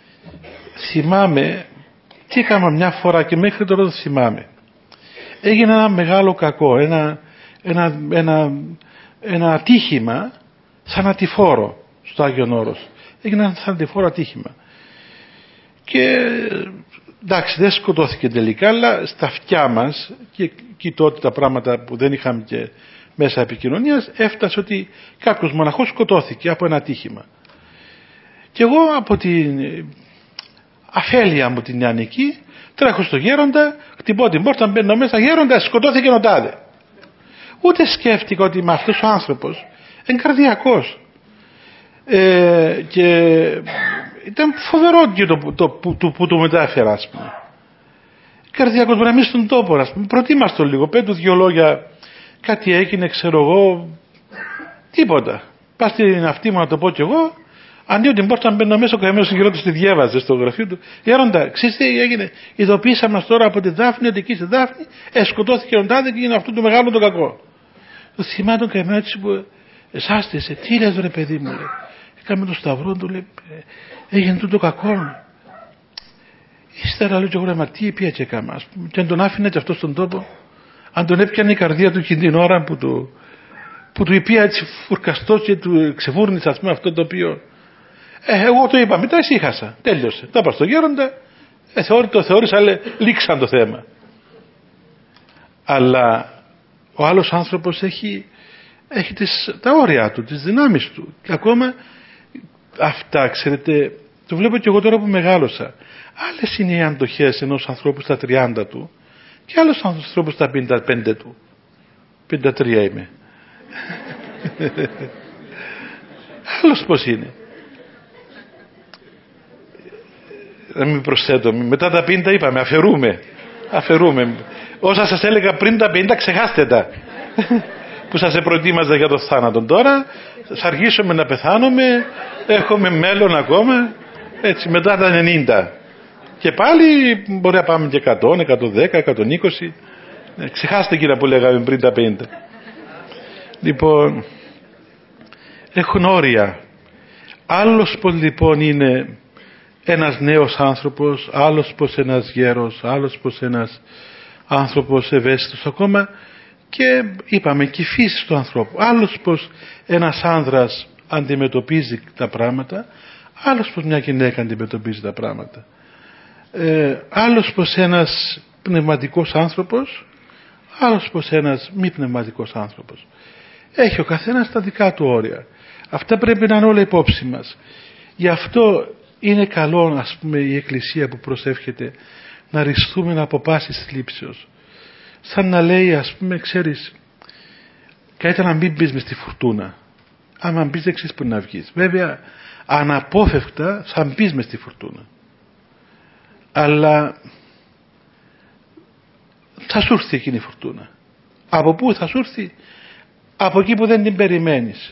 θυμάμαι τι έκανα μια φορά και μέχρι τώρα το θυμάμαι. Έγινε ένα μεγάλο κακό, ένα, ένα, ένα, ένα ατύχημα θανατηφόρο στο Άγιον Όρος. Έγινε ένα θανατηφόρο ατύχημα. Και εντάξει, δεν σκοτώθηκε τελικά, αλλά στα αυτιά μας και, και τότε τα πράγματα που δεν είχαμε και μέσα επικοινωνίας, έφτασε ότι κάποιος μοναχός σκοτώθηκε από ένα ατύχημα. Και εγώ από την αφέλεια μου την νεανική τρέχω στο γέροντα, χτυπώ την πόρτα, μπαίνω μέσα, γέροντα, σκοτώθηκε ο τάδε. Ούτε σκέφτηκα ότι με αυτός ο άνθρωπος είναι καρδιακός. Ε, και ήταν φοβερό και το, το, που το, το, το μετάφερα, ας πούμε. Καρδιακός, μπορεί να μην στον τόπο, ας πούμε. Προτίμαστο λίγο, πέτω δυο λόγια, κάτι έγινε, ξέρω εγώ, τίποτα. Πας στην αυτή μου να το πω κι εγώ, ανοίγω την πόρτα, μπαίνω μέσα, ο καημένος γερόντος τη διέβαζε στο γραφείο του. Γέροντα, ξέρεις τι έγινε, ειδοποίησα μας τώρα από τη Δάφνη ότι εκεί στη Δάφνη ε, σκοτώθηκε ο τάδε και είναι αυτό το μεγάλο το κακό. Το θυμάμαι τον καημένο έτσι που εσάστησε, τι λες ρε παιδί μου, λέει. Έκαμε το σταυρό του, λέει, έγινε τούτο κακό. Ύστερα λέω και εγώ, μα τι είπε και έκαμα, ας πούμε, και αν τον άφηνε και αυτό στον τόπο, αν τον έπιανε η καρδία του και την ώρα που του, που του είπε έτσι φουρκαστός και του ξεφούρνησε, ας πούμε, αυτό το οποίο. Ε, εγώ το είπα, μετά ησύχασα, τέλειωσε. Τα είπα στο γέροντα, ε, θεώρη, το θεώρησα, λέει, λήξαν το θέμα. Αλλά ο άλλος άνθρωπος έχει, έχει τις, τα όρια του, τις δυνάμεις του. Και ακόμα αυτά, ξέρετε, το βλέπω και εγώ τώρα που μεγάλωσα. Άλλες είναι οι αντοχές ενός ανθρώπου στα τριάντα του και άλλος ανθρώπου στα πενήντα πέντε του. πενήντα τρία είμαι. Άλλος πώς είναι. Να μην προσθέτω. Μετά τα πενήντα είπαμε, αφαιρούμε. Αφαιρούμε. Όσα σας έλεγα πριν τα πενήντα ξεχάστε τα. Που σας προετοίμαζα για το θάνατο. Τώρα θα αργήσουμε να πεθάνουμε, έχουμε μέλλον ακόμα, έτσι μετά τα ενενήντα. Και πάλι μπορεί να πάμε και εκατό, εκατόν δέκα, εκατόν είκοσι. Ε, ξεχάστε κύριε που λέγαμε πριν τα πενήντα. Λοιπόν, έχουν όρια. Άλλος πως λοιπόν είναι ένας νέος άνθρωπος, άλλος πως ένας γέρος, άλλος πως ένας άνθρωπος ευαίσθητος ακόμα. Και είπαμε και η φύση του ανθρώπου. Άλλος πως ένας άνδρας αντιμετωπίζει τα πράγματα, άλλος πως μια γυναίκα αντιμετωπίζει τα πράγματα. Ε, άλλος πως ένας πνευματικός άνθρωπος, άλλος πως ένας μη πνευματικός άνθρωπος. Έχει ο καθένας τα δικά του όρια. Αυτά πρέπει να είναι όλα υπόψη μας. Γι' αυτό είναι καλό, ας πούμε, η Εκκλησία που προσεύχεται να ρισθούμε από πάσης θλίψεως. Σαν να λέει, ας πούμε, ξέρεις, καλύτερα να μην μπεις μες στη φουρτούνα. Άμα μπεις δεν ξέρεις που να βγεις. Βέβαια, αναπόφευκτα θα μπεις μες στη φουρτούνα. Αλλά θα σου έρθει εκείνη η φουρτούνα. Από πού θα σου έρθει? Από εκεί που δεν την περιμένεις.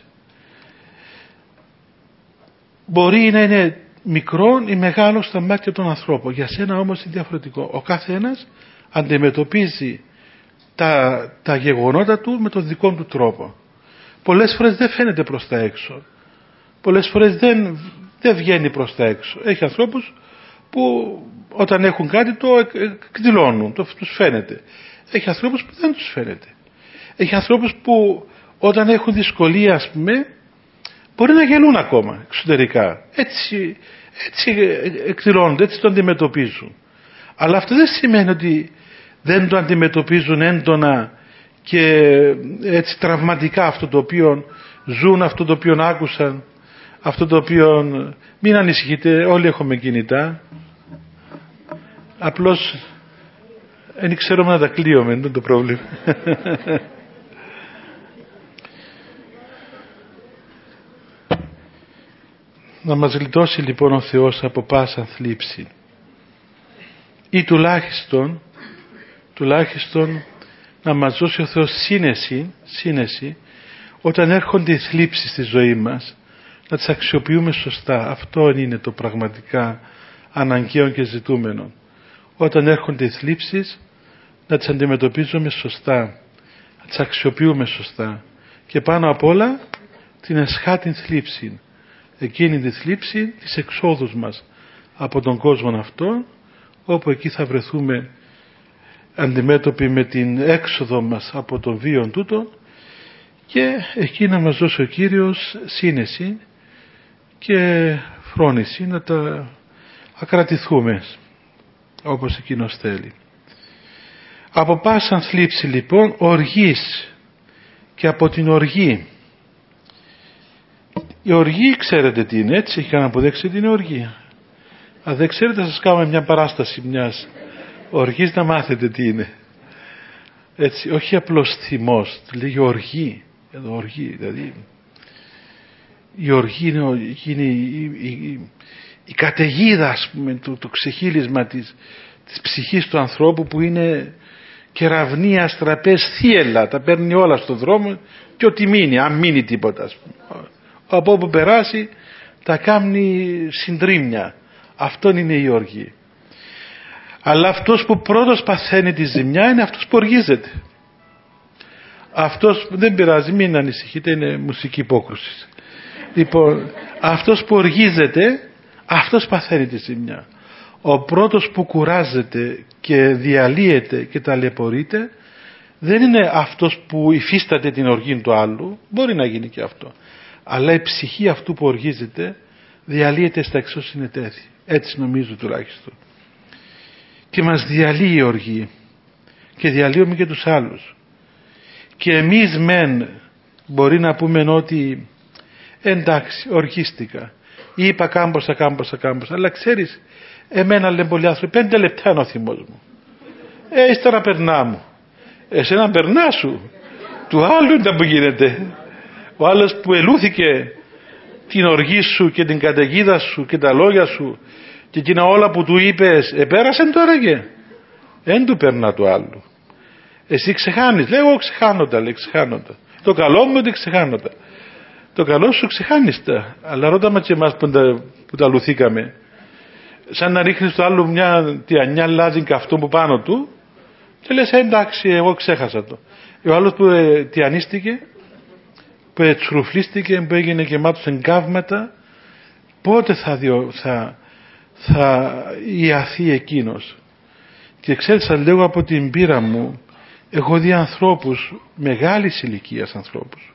Μπορεί να είναι μικρό ή μεγάλο στα μάτια των ανθρώπων. Για σένα όμως είναι διαφορετικό. Ο κάθε ένας αντιμετωπίζει τα, τα γεγονότα του με τον δικό του τρόπο. Πολλές φορές δεν φαίνεται προς τα έξω. Πολλές φορές δεν, δεν βγαίνει προς τα έξω. Έχει ανθρώπους που όταν έχουν κάτι το εκδηλώνουν, το, τους φαίνεται. Έχει ανθρώπους που δεν τους φαίνεται. Έχει ανθρώπους που όταν έχουν δυσκολία, ας πούμε, μπορεί να γελούν ακόμα εξωτερικά. Έτσι, έτσι εκδηλώνονται, έτσι το αντιμετωπίζουν. Αλλά αυτό δεν σημαίνει ότι δεν το αντιμετωπίζουν έντονα και έτσι τραυματικά αυτό το οποίο ζουν, αυτό το οποίο άκουσαν, αυτό το οποίο... Μην ανησυχείτε, όλοι έχουμε κινητά. Απλώς δεν ξέρουμε να τα κλείουμε, είναι το πρόβλημα. Να μας γλιτώσει λοιπόν ο Θεός από πάσα θλίψη. Ή τουλάχιστον, τουλάχιστον να μας δώσει ο Θεός σύνεση, σύνεση όταν έρχονται οι θλίψεις στη ζωή μας, να τις αξιοποιούμε σωστά. Αυτό είναι το πραγματικά αναγκαίο και ζητούμενο. Όταν έρχονται οι θλίψεις, να τις αντιμετωπίζουμε σωστά, να τις αξιοποιούμε σωστά και πάνω απ' όλα την εσχάτην θλίψη, εκείνη τη θλίψη της εξόδους μας από τον κόσμο αυτό, όπου εκεί θα βρεθούμε αντιμέτωποι με την έξοδο μας από τον βίον τούτο, και εκεί να μας δώσει ο Κύριος σύνεση και φρόνηση να τα ακρατηθούμε. όπως εκείνος θέλει. Από πάσαν θλίψη λοιπόν οργής, και από την οργή. Η οργή ξέρετε τι είναι, έτσι, έχει κανένα αποδέξει την οργή. Αν δεν ξέρετε θα σας κάνουμε μια παράσταση μιας οργής να μάθετε τι είναι. Έτσι, όχι απλώς θυμός, λέγει οργή, εδώ οργή, δηλαδή η οργή είναι, είναι η, η, η, η καταιγίδα, ας πούμε, το, το ξεχύλισμα της, της ψυχής του ανθρώπου, που είναι κεραυνοί, αστραπές, θύελα, τα παίρνει όλα στον δρόμο και ό,τι μείνει, αν μείνει τίποτα, ας πούμε. Από όπου περάσει τα κάνει συντρίμμια. Αυτόν είναι η οργή. Αλλά αυτός που πρώτος παθαίνει τη ζημιά είναι αυτός που οργίζεται. Αυτός, δεν πειράζει, μην ανησυχείτε, είναι μουσική υπόκρουση. Λοιπόν, αυτός που οργίζεται, αυτός παθαίνει τη ζημιά. Ο πρώτος που κουράζεται και διαλύεται και ταλαιπωρείται δεν είναι αυτός που υφίσταται την οργή του άλλου, μπορεί να γίνει και αυτό, αλλά η ψυχή αυτού που οργίζεται διαλύεται στα εξώς συνετέθη. Έτσι νομίζω τουλάχιστον. Και μας διαλύει η οργή και διαλύουμε και τους άλλους. Και εμείς μεν μπορεί να πούμε ότι εντάξει, οργίστηκα, είπα κάμποσα κάμποσα κάμποσα, αλλά ξέρεις, εμένα λένε πολλοί άνθρωποι, πέντε λεπτά είναι ο θυμός μου, ε, ύστερα περνά μου. Εσένα περνά σου, του άλλου ήταν που γίνεται. Ο άλλος που ελούθηκε την οργή σου και την καταιγίδα σου και τα λόγια σου και εκείνα όλα που του είπες, επέρασαν τώρα και δεν του περνά του άλλου. Εσύ ξεχάνεις, λέει, εγώ ξεχάνω τα, λέει, ξεχάνω τα. Το καλό μου ότι ξεχάνω τα. Το καλό σου ξεχάνεις τα, αλλά ρώτα και εμάς που τα, που τα λουθήκαμε, σαν να ρίχνεις το άλλο μια τιανιά λάδι καυτό που πάνω του και λες, ε, εντάξει, εγώ ξέχασα το. Ο άλλος που ε, τιανίστηκε, που ετσουρουφλίστηκε, που έγινε γεμάτος εγκάβματα, πότε θα, διο, θα, θα ιαθεί εκείνος. Και ξέρετε, σας λέω από την πείρα μου, έχω δει ανθρώπους μεγάλης ηλικίας, ανθρώπους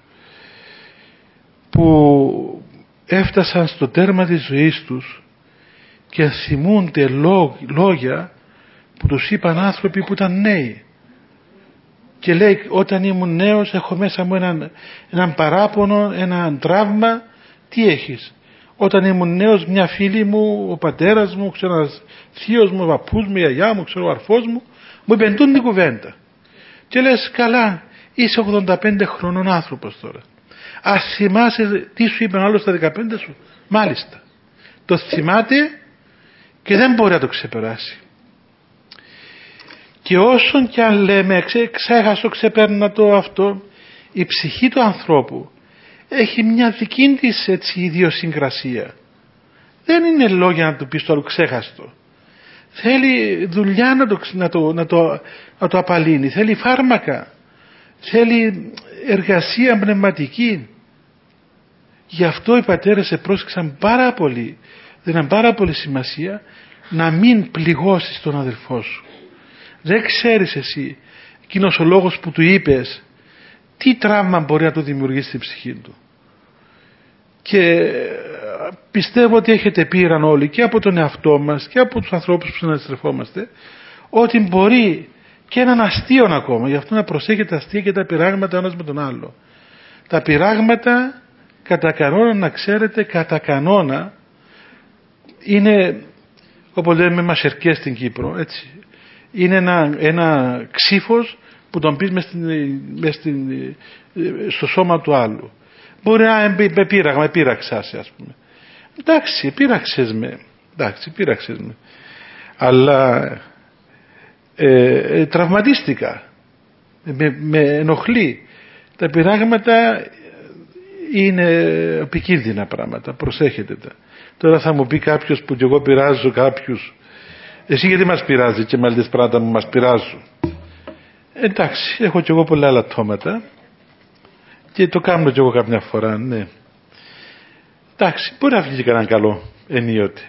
που έφτασαν στο τέρμα της ζωής τους και θυμούνται λόγια που τους είπαν άνθρωποι που ήταν νέοι. Και λέει, όταν ήμουν νέος έχω μέσα μου έναν, έναν παράπονο, έναν τραύμα. Τι έχεις? Όταν ήμουν νέος, μια φίλη μου, ο πατέρας μου, ξέρω, ένας θείος μου, ο παππούς μου, η γιαγιά μου, ξέρω, ο αρφός μου, μου είπαν την κουβέντα. Και λες, καλά, είσαι ογδόντα πέντε χρονών άνθρωπος τώρα. Ας θυμάσαι τι σου είπαν άλλο στα δεκαπέντε σου? Μάλιστα. Το θυμάται και δεν μπορεί να το ξεπεράσει. Και όσον και αν λέμε ξέχασω, ξεπέρνα το αυτό, η ψυχή του ανθρώπου έχει μια δική της έτσι ιδιοσυγκρασία. Δεν είναι λόγια να του πεις το άλλο ξέχαστο. Θέλει δουλειά να το, να, το, να, το, να το απαλύνει, θέλει φάρμακα, θέλει εργασία πνευματική. Γι' αυτό οι πατέρες επρόσεξαν πάρα πολύ, δίναν πάρα πολύ σημασία να μην πληγώσεις τον αδελφό σου. Δεν ξέρεις εσύ, εκείνος ο λόγος που του είπες, τι τραύμα μπορεί να του δημιουργήσει στην ψυχή του. Και πιστεύω ότι έχετε πείραν όλοι και από τον εαυτό μας και από τους ανθρώπους που συναστρεφόμαστε, ότι μπορεί και έναν αστείο ακόμα, γι' αυτό να προσέχετε τα αστεία και τα πειράγματα ένας με τον άλλο. Τα πειράγματα κατά κανόνα, να ξέρετε, κατά κανόνα είναι, όπως λέμε μασερκές στην Κύπρο, έτσι. Είναι ένα, ένα ξύφος που τον πεις μες στην, μες στην, στο σώμα του άλλου. Μπορεί να με πείραγα, με πείραξάσαι, ας πούμε. Εντάξει, πείραξες με, εντάξει, πείραξες με. Αλλά ε, ε, τραυματίστηκα, με, με ενοχλεί. Τα πειράγματα είναι επικίνδυνα πράγματα, προσέχετε τα. Τώρα θα μου πει κάποιος που κι εγώ πειράζω κάποιους, εσύ γιατί μας πειράζει και με άλλες πράγματα μου μας πειράζουν? Εντάξει, έχω κι εγώ πολλά άλλα τόματα και το κάνω κι εγώ καμιά φορά, ναι. Εντάξει, μπορεί να βγει και κανέναν καλό ενίοτε.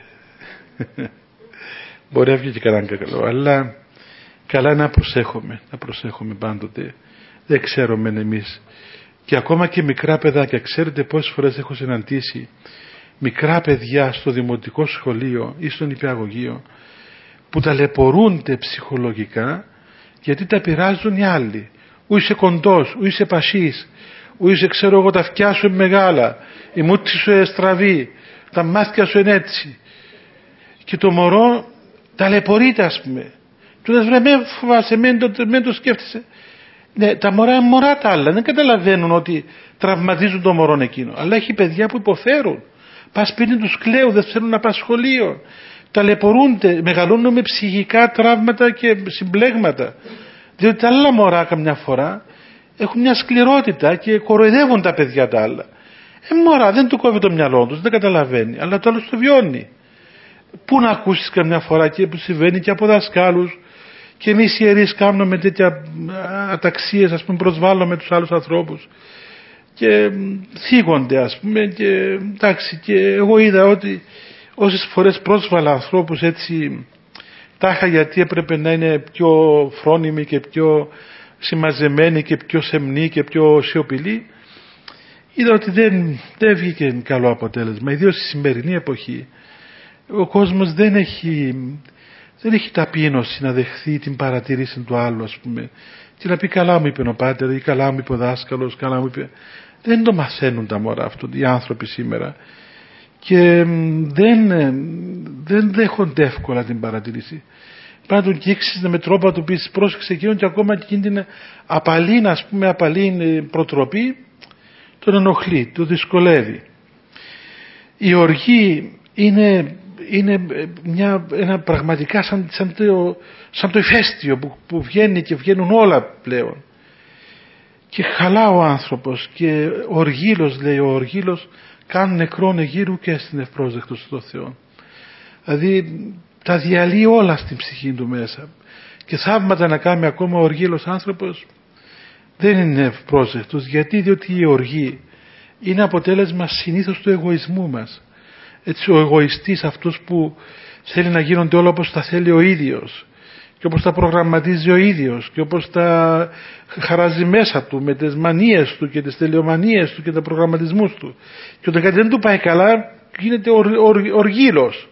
Μπορεί να βγει και κανέναν καλό, αλλά καλά να προσέχουμε, να προσέχουμε πάντοτε. Δεν ξέρουμε εμείς. Και ακόμα και μικρά παιδάκια, ξέρετε πόσες φορές έχω συναντήσει μικρά παιδιά στο δημοτικό σχολείο ή στον νηπιαγωγείο που ταλαιπωρούνται ψυχολογικά γιατί τα πειράζουν οι άλλοι. Ού είσαι κοντός, ού είσαι πασίς, ού είσαι ξέρω εγώ τα αυτιά σου είναι μεγάλα, η μούτση σου είναι στραβή, τα μάτια σου είναι έτσι. Και το μωρό ταλαιπωρείται ας πούμε. Του λες βρε με φοβάσαι, με το, με το σκέφτεσαι. Ναι, τα μωρά είναι μωρά τα άλλα, δεν καταλαβαίνουν ότι τραυματίζουν το μωρό εκείνο. Αλλά έχει παιδιά που υποφέρουν. Πας σπίτι τους κλαίουν, δεν θέλουν να πας σχολείο. Ταλαιπωρούνται, μεγαλώνουν με ψυχικά τραύματα και συμπλέγματα. Διότι τα άλλα μωρά καμιά φορά έχουν μια σκληρότητα και κοροϊδεύουν τα παιδιά τα άλλα. Ε, μωρά, δεν του κόβει το μυαλό τους, δεν καταλαβαίνει, αλλά το άλλο το βιώνει. Πού να ακούσεις καμιά φορά και που συμβαίνει και από δασκάλους και εμείς οι ιερείς κάνουμε τέτοια αταξίες, ας πούμε, προσβάλλουμε τους άλλους ανθρώπους και θίγονται ας πούμε και εντάξει, και εγώ είδα ότι όσες φορές πρόσβαλα ανθρώπους έτσι τάχα γιατί έπρεπε να είναι πιο φρόνιμοι και πιο συμμαζεμένοι και πιο σεμνοί και πιο σιωπηλοί, είδα ότι δεν, δεν βγήκε καλό αποτέλεσμα, ιδίως στη σημερινή εποχή. Ο κόσμος δεν έχει, δεν έχει ταπείνωση να δεχθεί την παρατήρηση του άλλου ας πούμε και να πει καλά μου είπε ο πάτερ ή καλά μου είπε ο δάσκαλος, καλά μου είπε. Δεν το μαθαίνουν τα μωρά αυτό οι άνθρωποι σήμερα και δεν, δεν δέχονται εύκολα την παρατήρηση. Πρέπει να τον κύξεις με τρόπο να του πεις πρόσεξε εκείνον και ακόμα και εκείνη την απαλή, ας πούμε, απαλή προτροπή τον ενοχλεί, τον δυσκολεύει. Η οργή είναι, είναι μια, ένα πραγματικά σαν, σαν, το, σαν το ηφαίστειο που, που βγαίνει και βγαίνουν όλα πλέον. Και χαλά ο άνθρωπος και ο οργύλος, λέει ο οργύλος, κάνουν νεκρόν εγείρου και στην ευπρόσδεκτος στο Θεό. Δηλαδή τα διαλύει όλα στην ψυχή του μέσα. Και θαύματα να κάνει ακόμα ο οργύλος άνθρωπος δεν είναι ευπρόσδεκτος. Γιατί? Διότι η οργή είναι αποτέλεσμα συνήθως του εγωισμού μας. Έτσι ο εγωιστής, αυτός που θέλει να γίνονται όλα όπως τα θέλει ο ίδιος και όπως τα προγραμματίζει ο ίδιος και όπως τα χαράζει μέσα του με τις μανίες του και τις τελειομανίες του και τα προγραμματισμούς του, και όταν κάτι δεν του πάει καλά γίνεται ορ, ορ, οργύλος.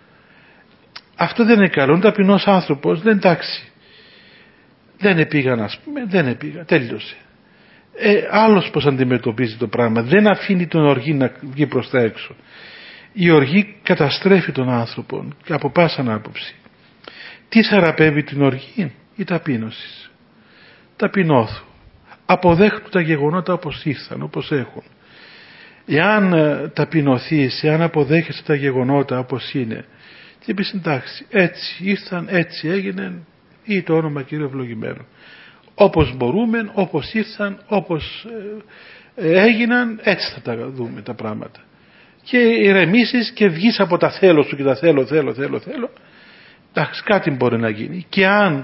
Αυτό δεν είναι καλό. Είναι ταπεινός άνθρωπος, δεν εντάξει, δεν επήγαν ας πούμε, δεν επήγαν, τέλειωσε. Ε, άλλος πως αντιμετωπίζει το πράγμα, δεν αφήνει τον οργή να βγει προς τα έξω. Η οργή καταστρέφει τον άνθρωπο από πάσαν άποψη. Τι θεραπεύει την οργή? Η ταπείνωση. Ταπεινώθου. Αποδέχτου τα γεγονότα όπως ήρθαν, όπως έχουν. Εάν ταπεινωθείς, εάν αποδέχεσαι τα γεγονότα όπως είναι και πεις εντάξει, έτσι ήρθαν, έτσι έγιναν, ή το όνομα Κύριε ευλογημένο. Όπως μπορούμε, όπως ήρθαν, όπως έγιναν, έτσι θα τα δούμε τα πράγματα. Και ηρεμήσεις και βγεις από τα θέλω σου και τα θέλω, θέλω, θέλω, θέλω. Εντάξει, κάτι μπορεί να γίνει. Και αν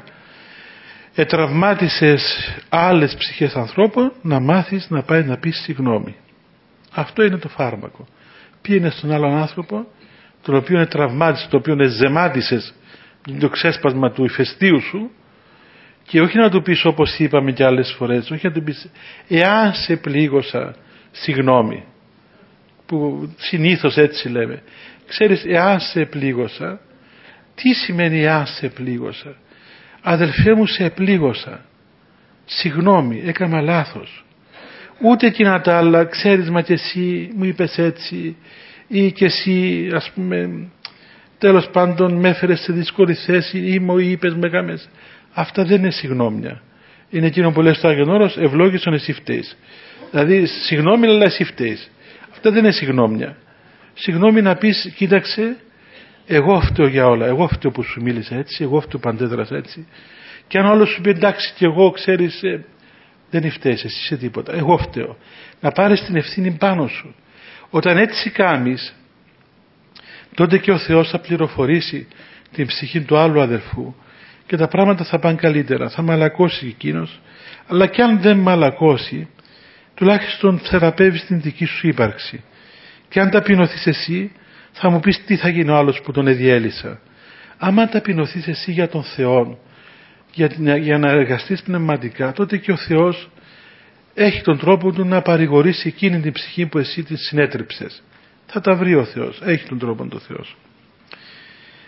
ετραυμάτισες άλλες ψυχές ανθρώπων, να μάθεις να πάει να πεις συγγνώμη. Αυτό είναι το φάρμακο. Πήγαινε στον άλλον άνθρωπο, τον οποίο είναι τραυμάτισες, τον οποίο ζεμάτισες το ξέσπασμα του ηφαιστείου σου, και όχι να του πεις όπως είπαμε και άλλες φορές, όχι να του πεις εάν σε πλήγωσα, συγγνώμη, που συνήθως έτσι λέμε. Ξέρεις, εάν σε πλήγωσα, τι σημαίνει εάν σε πλήγωσα? Αδελφέ μου, σε πλήγωσα, συγγνώμη, έκανα λάθος. Ούτε εκείνα τα άλλα, ξέρεις, μα και εσύ μου είπες έτσι, ή και εσύ ας πούμε τέλος πάντων με έφερες σε δύσκολη θέση, ή μου είπες με γάμες. Αυτά δεν είναι συγγνώμια. Είναι εκείνο που λέει στο Άγιον Όρος, ευλόγησον εσύ φταίεις. Δηλαδή συγγνώμη αλλά εσύ φταίεις. Αυτά δεν είναι συγγνώμια. Συγγνώμη να πεις κοίταξε, εγώ φταίω για όλα, εγώ φταίω που σου μίλησα έτσι, εγώ φταίω που αντέδρασα έτσι. Και αν όλος σου πει εντάξει και εγώ ξέρεις ε, δεν φταίεις εσύ σε τίποτα, εγώ φταίω. Να πάρεις την ευθύνη πάνω σου. Όταν έτσι κάνεις, τότε και ο Θεός θα πληροφορήσει την ψυχή του άλλου αδελφού και τα πράγματα θα πάνε καλύτερα. Θα μαλακώσει εκείνος, αλλά και αν δεν μαλακώσει, τουλάχιστον θεραπεύεις την δική σου ύπαρξη. Και αν ταπεινωθείς εσύ, θα μου πεις τι θα γίνει ο άλλος που τον εδιέλυσα. Άμα ταπεινωθείς εσύ για τον Θεό, για, για να εργαστείς πνευματικά, τότε και ο Θεός έχει τον τρόπο του να παρηγορήσει εκείνη την ψυχή που εσύ τη συνέτριψες. Θα τα βρει ο Θεός, έχει τον τρόπο του Θεός.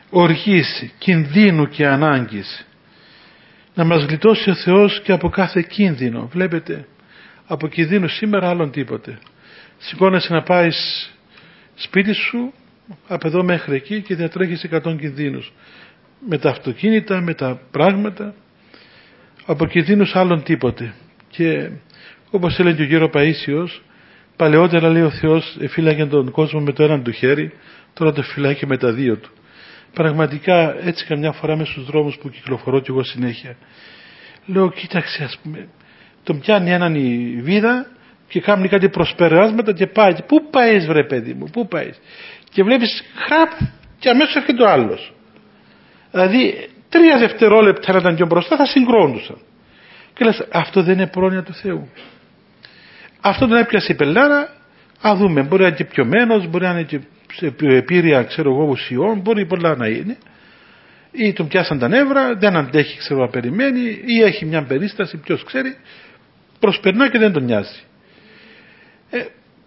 οργής, κινδύνου και ανάγκης. Να μας γλιτώσει ο Θεός και από κάθε κίνδυνο. Βλέπετε, από κινδύνου σήμερα άλλον τίποτε. Σηκώνεσαι να πάει σπίτι σου από εδώ μέχρι εκεί και διατρέχεις εκατό κινδύνους. Με τα αυτοκίνητα, με τα πράγματα. Από κινδύνους άλλον τίποτε. Και όπως έλεγε ο γύρο Παΐσιος, παλαιότερα λέει ο Θεός εφύλαγε τον κόσμο με το έναν του χέρι, τώρα το φυλάει και με τα δύο του. Πραγματικά έτσι καμιά φορά μέσα στους δρόμους που κυκλοφορώ και εγώ συνέχεια λέω, κοίταξε, ας πούμε, τον πιάνει έναν η βίδα και κάνει κάτι προσπεράσματα και πάει. Πού πάεις βρε παιδί μου, πού πάεις? Και βλέπεις χραπ και αμέσως έρχεται ο άλλος. Δηλαδή τρία δευτερόλεπτα να ήταν πιο μπροστά θα συγκρόντουσαν. Και λες, αυτό δεν είναι πρόνοια του Θεού? Αυτό τον έπιασε η πελάρα, α δούμε, μπορεί να είναι και πιωμένος, μπορεί να είναι και σε επίρρεια, ξέρω εγώ, ουσιών, μπορεί πολλά να είναι, ή τον πιάσαν τα νεύρα, δεν αντέχει, ξέρω να περιμένει, ή έχει μια περίσταση, ποιος ξέρει, προσπερνά και δεν τον νοιάζει. Ε,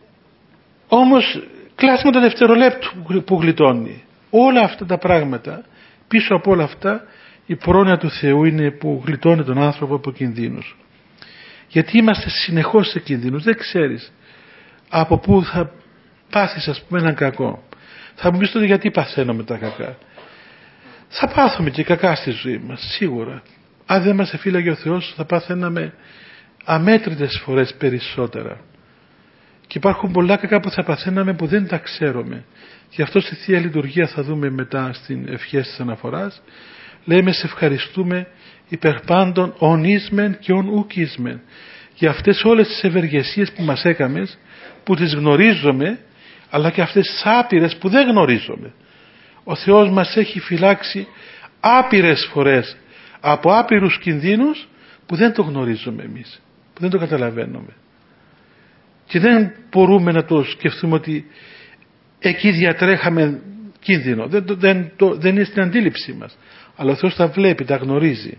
όμως κλάσματα δευτερολέπτου που γλιτώνει. Όλα αυτά τα πράγματα, πίσω από όλα αυτά η πρόνοια του Θεού είναι που γλιτώνει τον άνθρωπο από κινδύνους. Γιατί είμαστε συνεχώς σε κινδύνους, δεν ξέρεις από πού θα πάθεις, ας πούμε, έναν κακό. Θα μου πεις τότε γιατί παθαίνουμε τα κακά. Θα πάθουμε και κακά στη ζωή μας, σίγουρα. Αν δεν μας εφύλαγε ο Θεός θα παθαίναμε αμέτρητες φορές περισσότερα. Και υπάρχουν πολλά κακά που θα παθαίναμε που δεν τα ξέρουμε. Γι' αυτό στη Θεία Λειτουργία θα δούμε μετά στην ευχές της αναφοράς, λέμε σε ευχαριστούμε υπερ πάντων ον ίσμεν και ον ουκ ίσμεν, για αυτές όλες τις ευεργεσίες που μας έκαμες, που τις γνωρίζουμε, αλλά και αυτές τις άπειρες που δεν γνωρίζουμε. Ο Θεός μας έχει φυλάξει άπειρες φορές από άπειρους κινδύνους που δεν το γνωρίζουμε εμείς, που δεν το καταλαβαίνουμε. Και δεν μπορούμε να το σκεφτούμε ότι εκεί διατρέχαμε κίνδυνο. Δεν, δεν, το, δεν είναι στην αντίληψή μας. Αλλά ο Θεός τα βλέπει, τα γνωρίζει.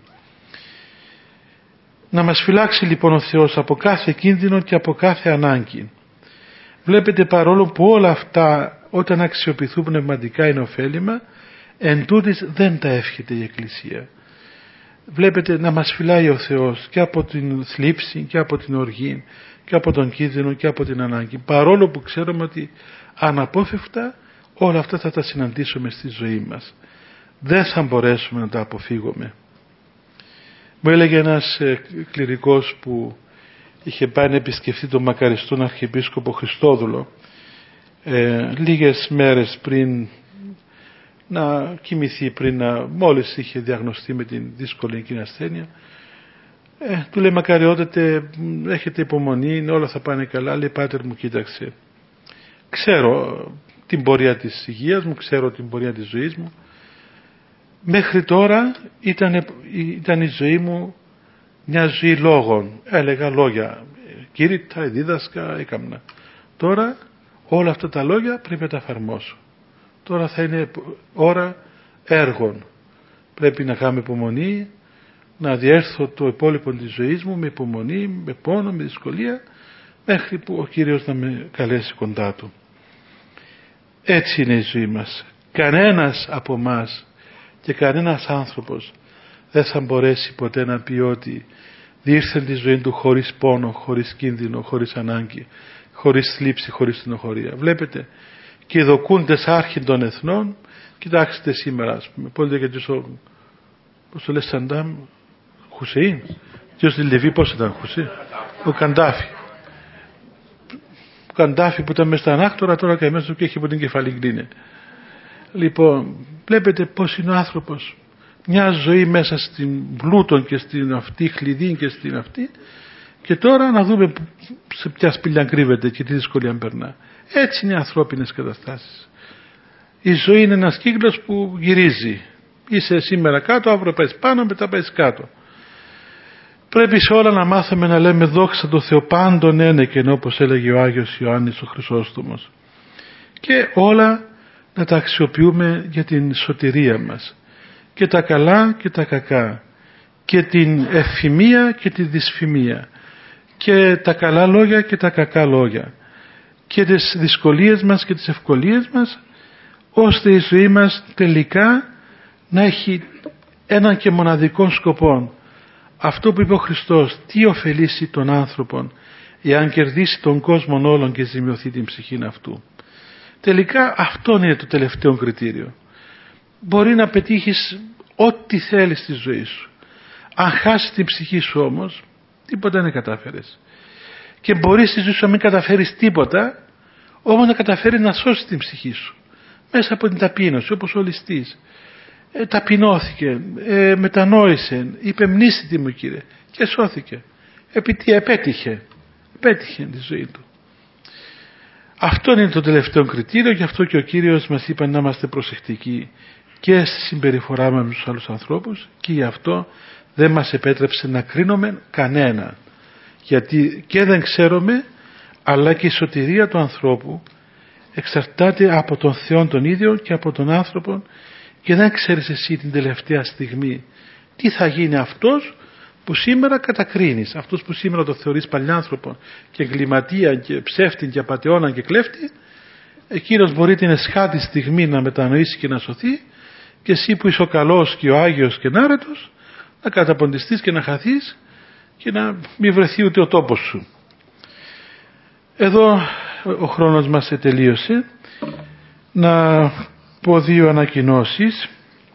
Να μας φυλάξει λοιπόν ο Θεός από κάθε κίνδυνο και από κάθε ανάγκη. Βλέπετε, παρόλο που όλα αυτά όταν αξιοποιηθούν πνευματικά είναι ωφέλιμα, εν τούτης δεν τα εύχεται η Εκκλησία. Βλέπετε, να μας φυλάει ο Θεός και από την θλίψη και από την οργή και από τον κίνδυνο και από την ανάγκη, παρόλο που ξέρουμε ότι αναπόφευκτα όλα αυτά θα τα συναντήσουμε στη ζωή μας. Δεν θα μπορέσουμε να τα αποφύγουμε. Μου έλεγε ένας κληρικός που είχε πάει να επισκεφτεί τον μακαριστόν Αρχιεπίσκοπο Χριστόδουλο ε, λίγες μέρες πριν να κοιμηθεί, πριν να μόλις είχε διαγνωστεί με την δύσκολη εκείνη ασθένεια, ε, του λέει, μακαριότατε, έχετε υπομονή, όλα θα πάνε καλά. Λέει, πάτερ μου, κοίταξε, ξέρω την πορεία της υγείας μου, ξέρω την πορεία της ζωής μου. Μέχρι τώρα ήταν, ήταν η ζωή μου μια ζωή λόγων. Έλεγα λόγια, κήρυτα, δίδασκα, έκαμνα. Τώρα όλα αυτά τα λόγια πρέπει να τα εφαρμόσω. Τώρα θα είναι ώρα έργων. Πρέπει να κάνουμε υπομονή, να διέρθω το υπόλοιπο της ζωής μου με υπομονή, με πόνο, με δυσκολία, μέχρι που ο Κύριος να με καλέσει κοντά Του. Έτσι είναι η ζωή μας. Κανένας από μας και κανένας άνθρωπος δεν θα μπορέσει ποτέ να πει ότι διήρθε τη ζωή του χωρίς πόνο, χωρίς κίνδυνο, χωρίς ανάγκη, χωρίς θλίψη, χωρίς στενοχωρία. Βλέπετε, και οι δοκούντες άρχιν των εθνών, κοιτάξτε σήμερα, ας πούμε, πώς λέγεται ο, πώς το λες, Σαντάμ, Χουσεΐν, και ο Λεβί, πώς ήταν, Χουσεΐν, ο Καντάφη. Ο Καντάφη που ήταν μες στα ανάκτορα, τώρα και μέσα του και έχει από την κεφαλή γκρίνε. Λοιπόν, βλέπετε πώς είναι ο άνθρωπος. Μια ζωή μέσα στην πλούτον και στην αυτή χλειδί και στην αυτή, και τώρα να δούμε σε ποια σπηλιά κρύβεται και τι δυσκολία περνά. Έτσι είναι οι ανθρώπινες καταστάσεις. Η ζωή είναι ένας κύκλος που γυρίζει. Είσαι σήμερα κάτω, αύριο πάει πάνω, μετά πάει κάτω. Πρέπει σε όλα να μάθουμε να λέμε δόξα τω Θεώ πάντων ένεκεν, όπως έλεγε ο Άγιος Ιωάννης ο Χρυσόστομος. Και όλα να τα αξιοποιούμε για την σωτηρία μας. Και τα καλά και τα κακά. Και την ευθυμία και τη δυσφημία. Και τα καλά λόγια και τα κακά λόγια. Και τις δυσκολίες μας και τις ευκολίες μας, ώστε η ζωή μας τελικά να έχει έναν και μοναδικό σκοπό. Αυτό που είπε ο Χριστός, τι ωφελήσει τον άνθρωπον εάν κερδίσει τον κόσμο όλων και ζημιωθεί την ψυχή αυτού. Τελικά αυτό είναι το τελευταίο κριτήριο. Μπορεί να πετύχεις ό,τι θέλεις στη ζωή σου. Αν χάσεις την ψυχή σου όμως, τίποτα δεν κατάφερες. Και μπορείς στη ζωή σου να μην καταφέρεις τίποτα, όμως να καταφέρεις να σώσεις την ψυχή σου. Μέσα από την ταπείνωση, όπως ο ληστής. Ε, ταπεινώθηκε, ε, μετανόησε, είπε μνήσθητη μου Κύριε, και σώθηκε. Επειδή επέτυχε, επέτυχε τη ζωή του. Αυτό είναι το τελευταίο κριτήριο, γι' αυτό και ο Κύριος μας είπε να είμαστε προσεκτικοί και στη συμπεριφορά μας με τους άλλους ανθρώπους, και γι' αυτό δεν μας επέτρεψε να κρίνουμε κανένα. Γιατί και δεν ξέρουμε, αλλά και η σωτηρία του ανθρώπου εξαρτάται από τον Θεό τον ίδιο και από τον άνθρωπο, και δεν ξέρεις εσύ την τελευταία στιγμή τι θα γίνει αυτός που σήμερα κατακρίνεις, αυτός που σήμερα το θεωρείς παλιάνθρωπο και εγκληματία και ψεύτη και απατεώνα και κλέφτη. Εκείνος μπορεί την εσχάτη στιγμή να μετανοήσει και να σωθεί, και εσύ που είσαι ο καλός και ο Άγιος και νάρετος να καταποντιστείς και να χαθείς και να μην βρεθεί ούτε ο τόπος σου. Εδώ ο χρόνος μας ετελείωσε. Να πω δύο ανακοινώσεις.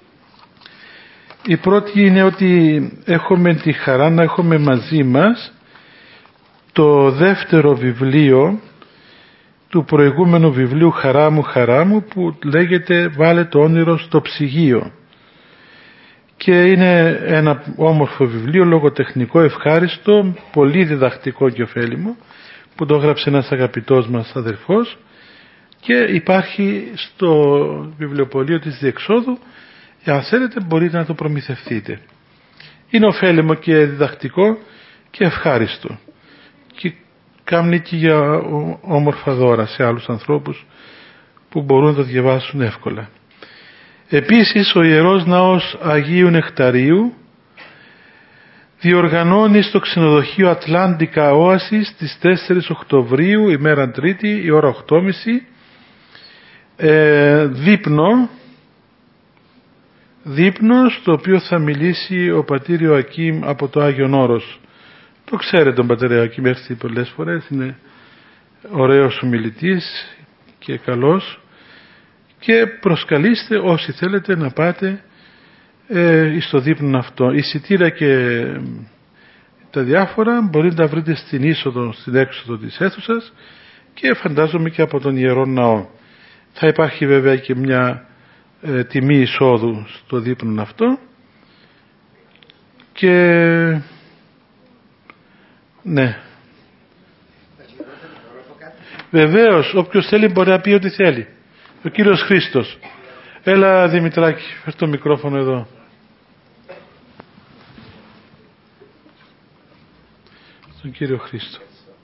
Η πρώτη είναι ότι έχουμε τη χαρά να έχουμε μαζί μας το δεύτερο βιβλίο του προηγούμενου βιβλίου «Χαρά μου, χαρά μου», που λέγεται «Βάλε το όνειρο στο ψυγείο». Και είναι ένα όμορφο βιβλίο, λογοτεχνικό, ευχάριστο, πολύ διδακτικό και ωφέλιμο, που το έγραψε ένας αγαπητός μας αδερφός, και υπάρχει στο βιβλιοπωλείο της Διεξόδου. Εάν θέλετε μπορείτε να το προμηθευτείτε. Είναι ωφέλιμο και διδακτικό και ευχάριστο, και κάνει και για όμορφα δώρα σε άλλους ανθρώπους που μπορούν να το διαβάσουν εύκολα. Επίσης ο Ιερός Ναός Αγίου Νεκταρίου διοργανώνει στο ξενοδοχείο Ατλάντικα Όασης στις τέσσερις Οκτωβρίου, ημέρα Τρίτη, η ώρα οκτώ και μισή, ε, δείπνο δείπνο στο οποίο θα μιλήσει ο πατήρ Ιωακήμ από το Άγιον Όρος. Το ξέρετε τον πατέρα Ιωακήμ, έρθει πολλές φορές, είναι ωραίος ομιλητής και καλός, και προσκαλείστε όσοι θέλετε να πάτε ε, στο δείπνο αυτό. Εισιτήρια και τα διάφορα μπορείτε να τα βρείτε στην είσοδο, στην έξοδο της αίθουσας, και φαντάζομαι και από τον Ιερό Ναό. Θα υπάρχει βέβαια και μια ε, τιμή εισόδου στο δείπνο αυτό, και ναι, βεβαίως όποιος θέλει μπορεί να πει ό,τι θέλει. Ο κύριος Χρήστος. Έλα Δημητράκη, φέρ' το μικρόφωνο εδώ. Στον κύριο Χρήστο.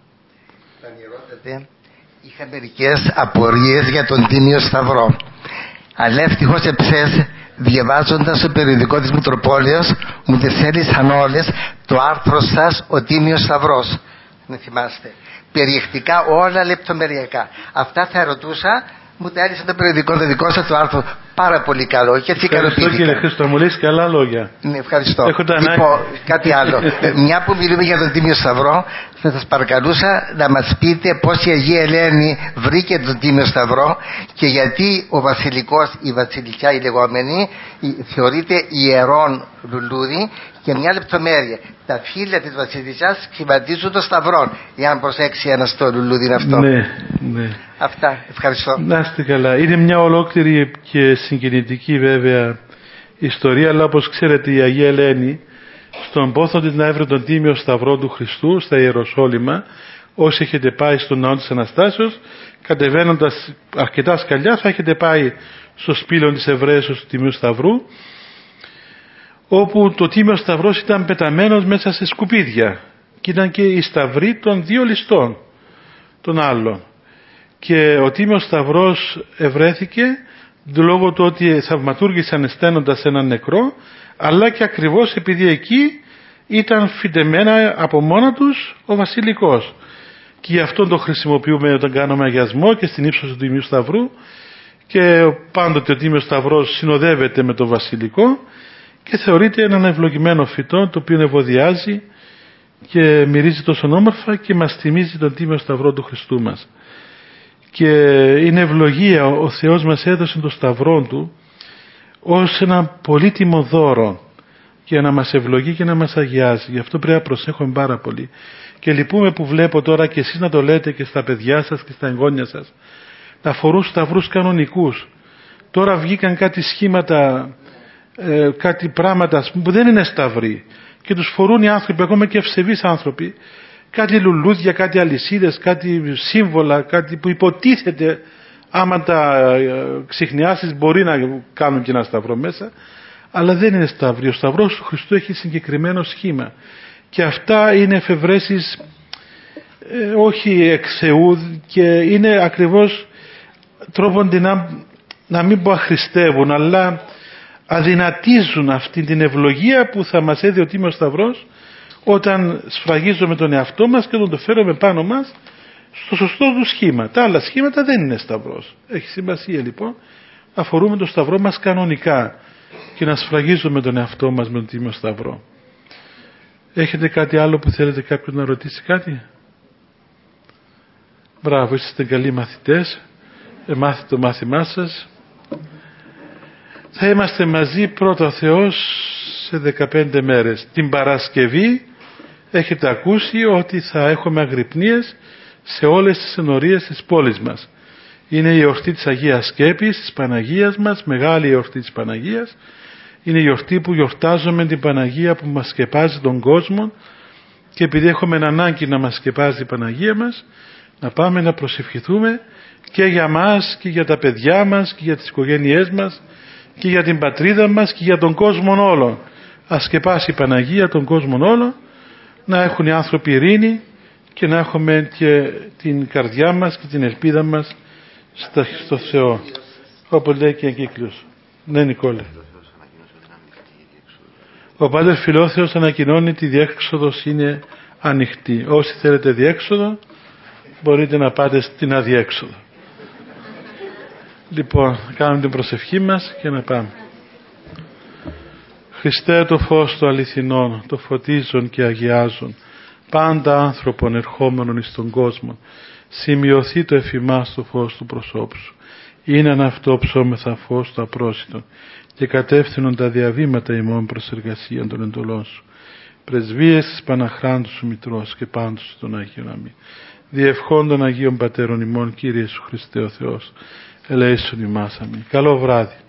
Είχα μερικές απορίες για τον Τίμιο Σταυρό. Αλλά ευτυχώς εψές, διαβάζοντας το περιοδικό της Μητροπόλεως, μου τις έλυσαν όλες το άρθρο σας «Ο Τίμιος Σταυρός». Να θυμάστε. Περιεκτικά όλα λεπτομεριακά. Αυτά θα ρωτούσα, μου τα έλυσε το περιοδικό το δικό σας το άρθρο. Πάρα πολύ καλό. Και έτσι ευχαριστώ κύριε Χρήστο, μου λες καλά λόγια. Ναι, ευχαριστώ. Έχω τα λοιπόν, κάτι άλλο. Μια που μιλούμε για τον Τίμιο Σταυρό, θα σας παρακαλούσα να μας πείτε πώς η Αγία Ελένη βρήκε τον Τίμιο Σταυρό, και γιατί ο βασιλικός, η βασιλικιά η λεγόμενη, θεωρείται ιερόν λουλούδι. Και μια λεπτομέρεια, τα φύλλα της βασιλισσάς σχηματίζουν το σταυρό, εάν προσέξει ένας το λουλούδι αυτό. Ναι, ναι. Αυτά, ευχαριστώ. Να είστε καλά. Είναι μια ολόκληρη και συγκινητική βέβαια ιστορία, αλλά όπως ξέρετε η Αγία Ελένη στον πόθο της να έβρε τον Τίμιο Σταυρό του Χριστού στα Ιεροσόλυμα, όσοι έχετε πάει στον ναό της Αναστάσεως, κατεβαίνοντας αρκετά σκαλιά θα έχετε πάει στο σπήλαιο της Εβραίσεως του Τιμίου Σταυρού, όπου το Τίμιος Σταυρός ήταν πεταμένος μέσα σε σκουπίδια, και ήταν και η σταυρή των δύο ληστών των άλλων, και ο Τίμιος Σταυρός ευρέθηκε λόγω του ότι θαυματούργησαν στένοντας έναν νεκρό, αλλά και ακριβώς επειδή εκεί ήταν φυτεμένα από μόνα τους ο βασιλικός, και γι' αυτό το χρησιμοποιούμε όταν κάνουμε αγιασμό και στην ύψωση του Τιμίου Σταυρού, και πάντοτε ο Τίμιος Σταυρός συνοδεύεται με το βασιλικό και θεωρείται έναν ευλογημένο φυτό το οποίο ευωδιάζει και μυρίζει τόσο όμορφα και μας θυμίζει τον Τίμιο Σταυρό του Χριστού μας. Και είναι ευλογία, ο Θεός μας έδωσε τον Σταυρό Του ως ένα πολύτιμο δώρο για να μας ευλογεί και να μας αγιάζει. Γι' αυτό πρέπει να προσέχουμε πάρα πολύ. Και λυπούμε που βλέπω τώρα και εσείς να το λέτε και στα παιδιά σας και στα εγγόνια σας, να φορούν σταυρούς κανονικούς. Τώρα βγήκαν κάτι σχήματα, ε, κάτι πράγματα που δεν είναι σταυροί και τους φορούν οι άνθρωποι, ακόμα και ευσεβείς άνθρωποι, κάτι λουλούδια, κάτι αλυσίδες, κάτι σύμβολα, κάτι που υποτίθεται άμα τα ε, ξιχνιάσεις μπορεί να κάνουν και ένα σταυρό μέσα, αλλά δεν είναι σταυροί. Ο Σταυρός του Χριστού έχει συγκεκριμένο σχήμα και αυτά είναι εφευρέσεις ε, όχι εξ Θεού και είναι ακριβώς τρόπον να, να μην πω αχρηστεύουν, αλλά αδυνατίζουν αυτή την ευλογία που θα μας έδει ο Τίμιος Σταυρός όταν σφραγίζουμε τον εαυτό μας και τον το φέρουμε πάνω μας στο σωστό του σχήμα. Τα άλλα σχήματα δεν είναι σταυρός. Έχει σημασία λοιπόν να φορούμε τον Σταυρό μας κανονικά και να σφραγίζουμε τον εαυτό μας με τον Τίμιο Σταυρό. Έχετε κάτι άλλο που θέλετε κάποιος να ρωτήσει κάτι? Μπράβο, είστε καλοί μαθητές, ε, μάθετε το μάθημά σας. Θα είμαστε μαζί πρώτα ο Θεός σε δεκαπέντε μέρες. Την Παρασκευή έχετε ακούσει ότι θα έχουμε αγρυπνίες σε όλες τις ενορίες της πόλης μας. Είναι η εορτή της Αγίας Σκέπης, της Παναγίας μας, μεγάλη εορτή της Παναγίας. Είναι η εορτή που γιορτάζουμε την Παναγία που μας σκεπάζει τον κόσμο και επειδή έχουμε ανάγκη να μας σκεπάζει η Παναγία μας, να πάμε να προσευχηθούμε και για μας και για τα παιδιά μας και για τις οικογένειές μας και για την πατρίδα μας και για τον κόσμο όλο. Ας σκεπάσει η Παναγία τον κόσμο όλο, να έχουν οι άνθρωποι ειρήνη και να έχουμε και την καρδιά μας και την ελπίδα μας στο Θεό. Όπως λέει και εγκύκλιος. Ναι, Νικόλε. Ο Πάτερ Φιλόθεος ανακοινώνει τη διέξοδος είναι ανοιχτή. Όσοι θέλετε διέξοδο μπορείτε να πάτε στην αδιέξοδο. Λοιπόν, κάνουμε την προσευχή μας και να πάμε. Χριστέ το φως το αληθινόν, το φωτίζον και αγιάζον, πάντα άνθρωπον ερχόμενον εις τον κόσμο, σημειωθεί το εφημάς το φως του προσώπου σου. Είναι αυτό ψώμεθα φως το απρόσιτο και κατεύθυνον τα διαβήματα ημών προς εργασία των εντολών σου. Πρεσβείες της Παναχράντου σου Μητρός και πάντως των Αγίων αμήν. Διευχών των Αγίων Πατέρων ημών, Κύριε Σου Χριστέ ο Θεός, ελέησον ημάς αμήν. Καλό βράδυ.